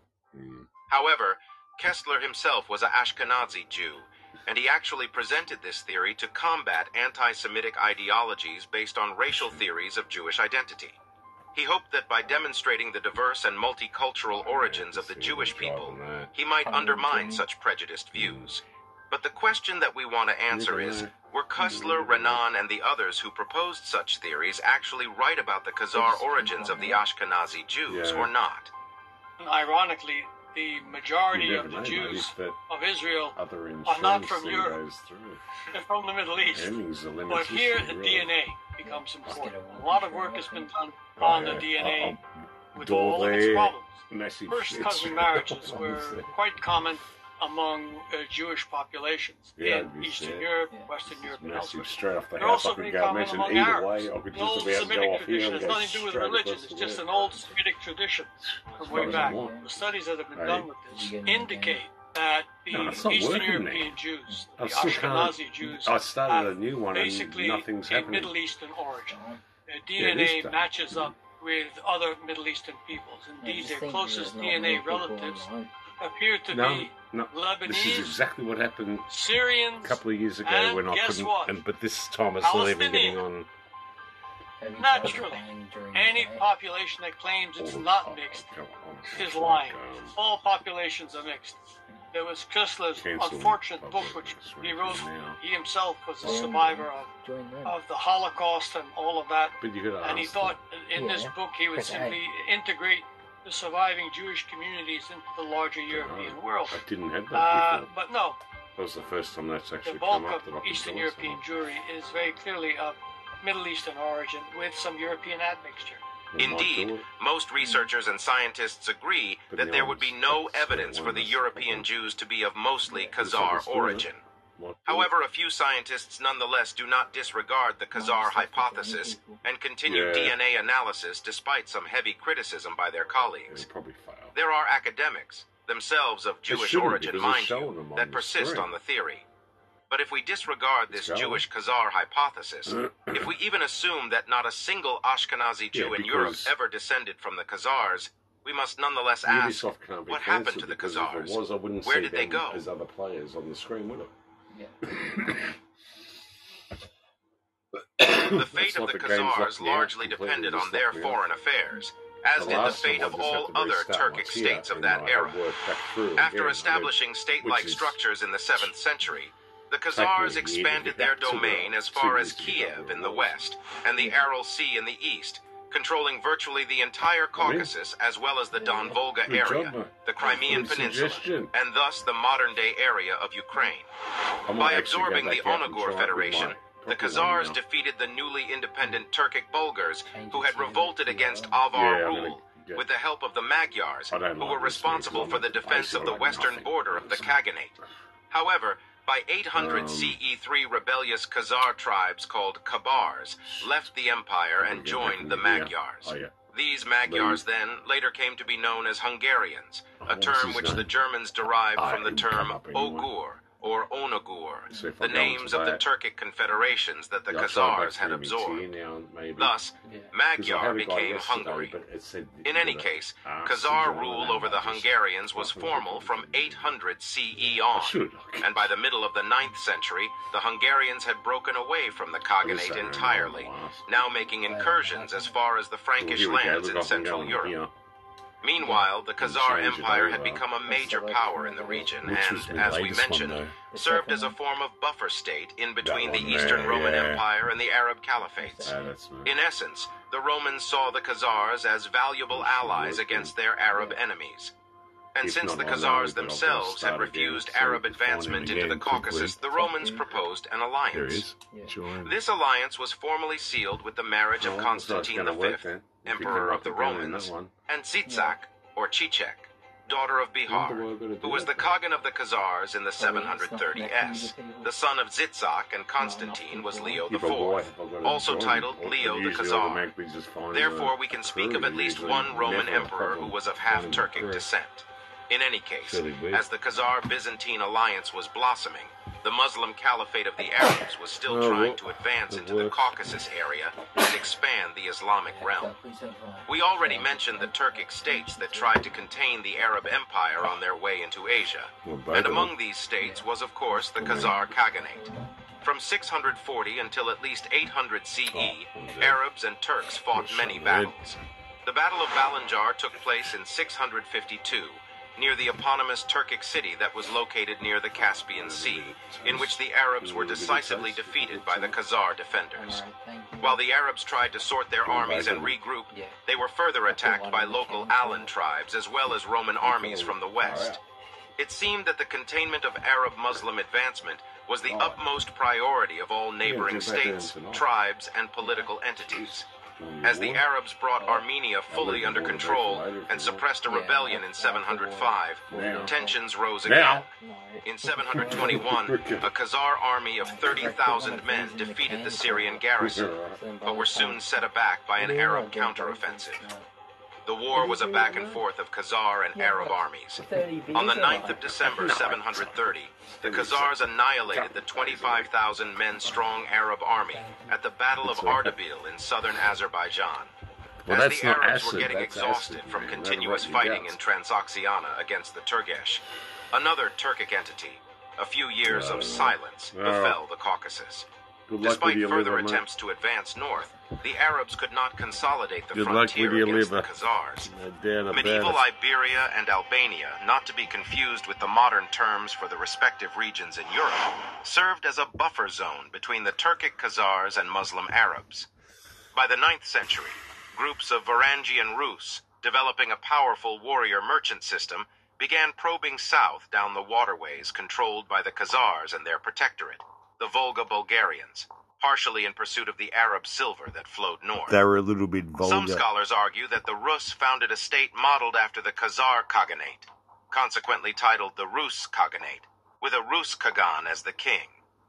However, Koestler himself was an Ashkenazi Jew, and he actually presented this theory to combat anti-Semitic ideologies based on racial theories of Jewish identity. He hoped that by demonstrating the diverse and multicultural origins of the Jewish people, he might undermine such prejudiced views. But the question that we want to answer is, were Koestler, Renan, and the others who proposed such theories actually right about the Khazar origins of the Ashkenazi Jews or not? Ironically, the majority of the Jews of Israel are not from Europe. They're from the Middle East. But here the D N A becomes important. A lot of work has been done on the D N A with all of its problems. First cousin marriages were quite common among uh, Jewish populations in Eastern Europe, Western Europe, and elsewhere. They're also very common among Arabs. The old Semitic tradition has nothing to do with religion. It's just an old Semitic tradition from way back. The studies that have been done with this indicate that the no, Eastern European Jews, the Ashkenazi Jews, I started have a new one basically and nothing's a happening. Middle Eastern origin. Their D Yeah, N it A is matches up with other Middle Eastern peoples. Indeed, their closest D N A relatives appear to No, be no, Lebanese, this is exactly what happened Syrians, a couple of years ago and when I guess couldn't. what? And but this time it's not even getting on. Naturally, any population that claims it's not mixed is lying. All populations are mixed. There was Koestler's unfortunate book, which he wrote. He himself was a survivor of, of the Holocaust and all of that. But you gotta And he ask thought them. in this Yeah. book he would Because I- simply integrate the surviving Jewish communities into the larger European world. I didn't have that Uh, before. but no, That was the first time that's the actually bulk come up that I of could Eastern tell European Jewry is very clearly of Middle Eastern origin with some European admixture. Indeed, most researchers and scientists agree that there would be no evidence for the European Jews to be of mostly Khazar origin. However, a few scientists nonetheless do not disregard the Khazar hypothesis and continue Yeah. D N A analysis despite some heavy criticism by their colleagues. There are academics, themselves of Jewish shouldn't, origin, because it's mind showing you, them on that the persist screen. on the theory. But if we disregard this going. Jewish Khazar hypothesis, if we even assume that not a single Ashkenazi Jew Yeah, in Europe because- ever descended from the Khazars, we must nonetheless ask, Ubisoft can't be what happened cancelled to the because if Khazars? it was, I wouldn't Where see did they them go? as other players on the screen, would it? The fate It's of like the the game's Khazars locked me out largely completely, depended just on their locked me out. foreign affairs, as The did the last fate time I of just had all to other restart Turkic once here, states of and that I era. worked back through After again, establishing which state-like is- structures in the seventh century, The Khazars expanded their domain as far as Kiev in the west and the Aral Sea in the east, controlling virtually the entire Caucasus as well as the Don-Volga area, the Crimean Peninsula, and thus the modern-day area of Ukraine. By absorbing the Onogur Federation, the Khazars defeated the newly independent Turkic Bulgars who had revolted against Avar rule, with the help of the Magyars, who were responsible for the defense of the western border of the Khaganate. However, by eight hundred C E three rebellious Khazar tribes called Kabars left the empire and joined the Magyars. These Magyars then later came to be known as Hungarians, a term which the Germans derived from the term Ogur, or Onogur, the names of the Turkic confederations that the Khazars had absorbed. Thus, Magyar became Hungary. In any case, Khazar rule over the Hungarians was formal from eight hundred C E on, and by the middle of the ninth century, the Hungarians had broken away from the Khaganate entirely, now making incursions as far as the Frankish lands in Central Europe. Meanwhile, the Khazar Empire had become a major power in the region and, as we mentioned, served as a form of buffer state in between the Eastern Roman Empire and the Arab Caliphates. In essence, the Romans saw the Khazars as valuable allies against their Arab enemies. And since the Khazars themselves had refused Arab advancement into the Caucasus, the Romans proposed an alliance. This alliance was formally sealed with the marriage of Constantine the Fifth, Emperor of the Romans, and Tzitsak, or Chichek, daughter of Bihar, who was the Khagan of the Khazars in the seven hundred thirty S. The son of Tzitsak and Constantine was Leo the Fourth, also titled Leo the Khazar. Therefore, we can speak of at least one Roman emperor who was of half-Turkic descent. In any case, as the Khazar-Byzantine alliance was blossoming, the Muslim Caliphate of the Arabs was still trying to advance into the Caucasus area and expand the Islamic realm. We already mentioned the Turkic states that tried to contain the Arab Empire on their way into Asia, and among these states was, of course, the Khazar Khaganate. From six hundred forty until at least eight hundred C E, Arabs and Turks fought many battles. The Battle of Balanjar took place in six hundred fifty-two, near the eponymous Turkic city that was located near the Caspian Sea, in which the Arabs were decisively defeated by the Khazar defenders. While the Arabs tried to sort their armies and regroup, they were further attacked by local Alan tribes as well as Roman armies from the west. It seemed that the containment of Arab-Muslim advancement was the utmost priority of all neighboring states, tribes, and political entities. As the Arabs brought Armenia fully under control and suppressed a rebellion in seven hundred five, tensions rose again. In seven hundred twenty-one, a Khazar army of thirty thousand men defeated the Syrian garrison, but were soon set aback by an Arab counteroffensive. The war was a back and forth of Khazar and Arab armies. On the ninth of December seven hundred thirty, the Khazars annihilated the twenty-five thousand men strong Arab army at the Battle of Ardabil in southern Azerbaijan. Well, As that's the not Arabs acid, were getting that's exhausted acid, from man. continuous That's what you fighting got. in Transoxiana against the Turgesh, another Turkic entity, a few years of silence, Oh. befell the Caucasus. Good luck Despite with your further liver, mate. attempts to advance north, the Arabs could not consolidate the Good luck frontier with your against liver. the Khazars. Down about Medieval it. Iberia and Albania, not to be confused with the modern terms for the respective regions in Europe, served as a buffer zone between the Turkic Khazars and Muslim Arabs. By the ninth century, groups of Varangian Rus, developing a powerful warrior merchant system, began probing south down the waterways controlled by the Khazars and their protectorate, the Volga Bulgarians, partially in pursuit of the Arab silver that flowed north. They were a little bit Some vulgar. scholars argue that the Rus founded a state modeled after the Khazar Khaganate, consequently titled the Rus Khaganate, with a Rus Khagan as the king.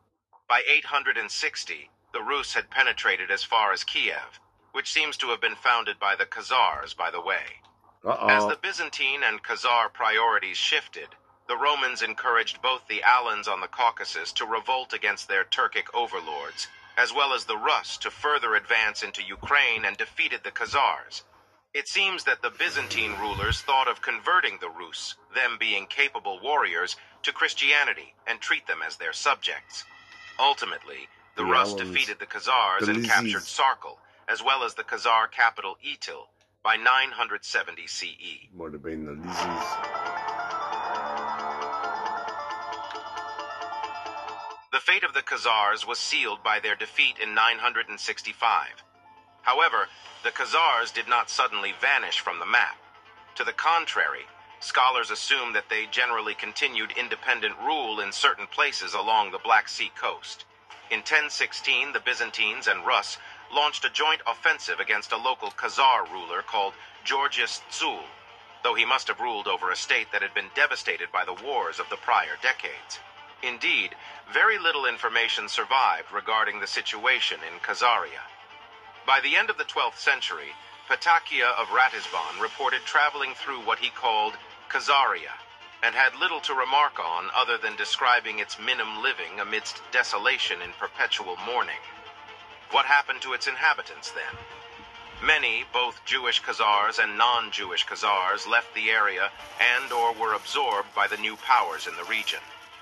By eight hundred sixty, the Rus had penetrated as far as Kiev, which seems to have been founded by the Khazars, by the way. Uh-oh. As the Byzantine and Khazar priorities shifted, the Romans encouraged both the Alans on the Caucasus to revolt against their Turkic overlords, as well as the Rus to further advance into Ukraine and defeated the Khazars. It seems that the Byzantine rulers thought of converting the Rus, them being capable warriors, to Christianity and treat them as their subjects. Ultimately, the, The Rus Alans, defeated the Khazars the and captured Lizzies. Sarkal, as well as the Khazar capital Itil, by nine hundred seventy C E. Might have been the Lizzies. The fate of the Khazars was sealed by their defeat in nine hundred sixty-five. However, the Khazars did not suddenly vanish from the map. To the contrary, scholars assume that they generally continued independent rule in certain places along the Black Sea coast. In ten sixteen, the Byzantines and Rus launched a joint offensive against a local Khazar ruler called Georgius Tzul, though he must have ruled over a state that had been devastated by the wars of the prior decades. Indeed, very little information survived regarding the situation in Khazaria. By the end of the twelfth century, Patakia of Ratisbon reported traveling through what he called Khazaria, and had little to remark on other than describing its minim living amidst desolation in perpetual mourning. What happened to its inhabitants then? Many, both Jewish Khazars and non-Jewish Khazars, left the area and or were absorbed by the new powers in the region.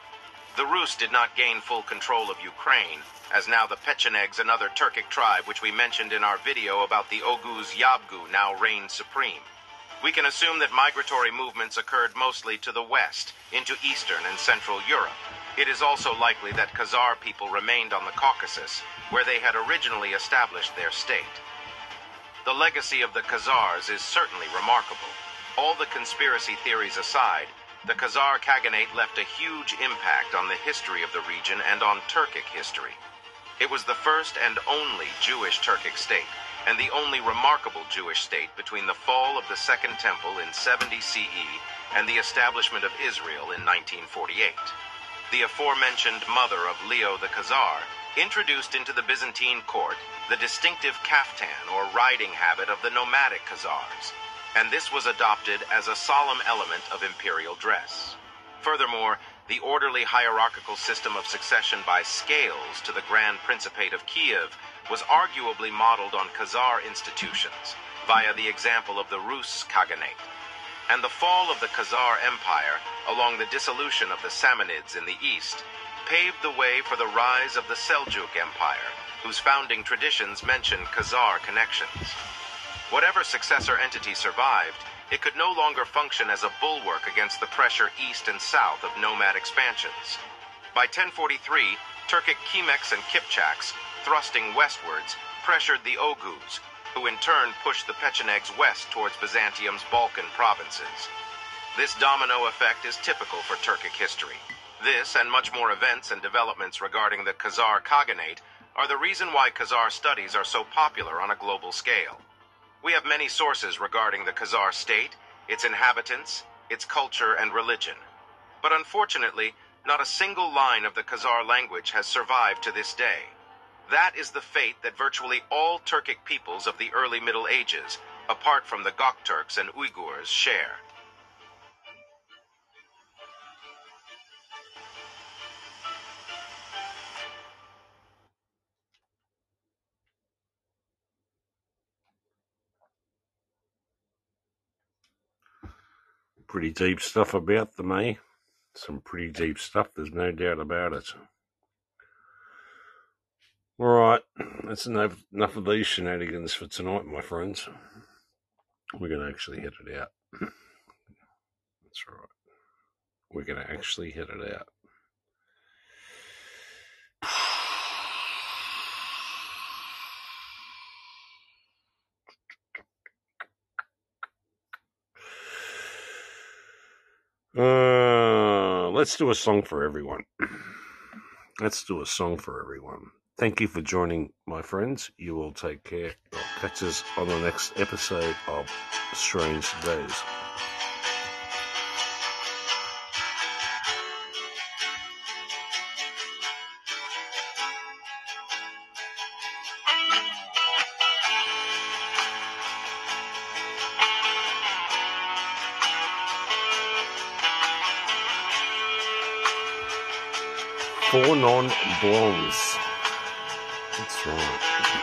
The Rus did not gain full control of Ukraine, as now the Pechenegs, another Turkic tribe which we mentioned in our video about the Oghuz Yabgu, now reigned supreme. We can assume that migratory movements occurred mostly to the west, into Eastern and Central Europe. It is also likely that Khazar people remained on the Caucasus, where they had originally established their state. The legacy of the Khazars is certainly remarkable. All the conspiracy theories aside, the Khazar Khaganate left a huge impact on the history of the region and on Turkic history. It was the first and only Jewish Turkic state, and the only remarkable Jewish state between the fall of the Second Temple in seventy C E and the establishment of Israel in nineteen forty-eight. The aforementioned mother of Leo the Khazar introduced into the Byzantine court the distinctive kaftan or riding habit of the nomadic Khazars, and this was adopted as a solemn element of imperial dress. Furthermore, the orderly hierarchical system of succession by scales to the Grand Principate of Kiev was arguably modeled on Khazar institutions via the example of the Rus Khaganate. And the fall of the Khazar Empire, along the dissolution of the Samanids in the east, paved the way for the rise of the Seljuk Empire, whose founding traditions mention Khazar connections. Whatever successor entity survived, it could no longer function as a bulwark against the pressure east and south of nomad expansions. By ten forty-three, Turkic Kimeks and Kipchaks, thrusting westwards, pressured the Oghuz, who in turn pushed the Pechenegs west towards Byzantium's Balkan provinces. This domino effect is typical for Turkic history. This, and much more events and developments regarding the Khazar Khaganate, are the reason why Khazar studies are so popular on a global scale. We have many sources regarding the Khazar state, its inhabitants, its culture and religion. But unfortunately, not a single line of the Khazar language has survived to this day. That is the fate that virtually all Turkic peoples of the early Middle Ages, apart from the Gokturks and Uyghurs, share. Pretty deep stuff about them, eh? Some pretty deep stuff, there's no doubt about it. Alright, that's enough, enough of these shenanigans for tonight, my friends. We're going to actually hit it out. That's right. We're going to actually hit it out. Uh, let's do a song for everyone. Let's do a song for everyone. Thank you for joining, my friends. You all take care. I'll catch us on the next episode of Strange Days. Four non-blondes. That's right.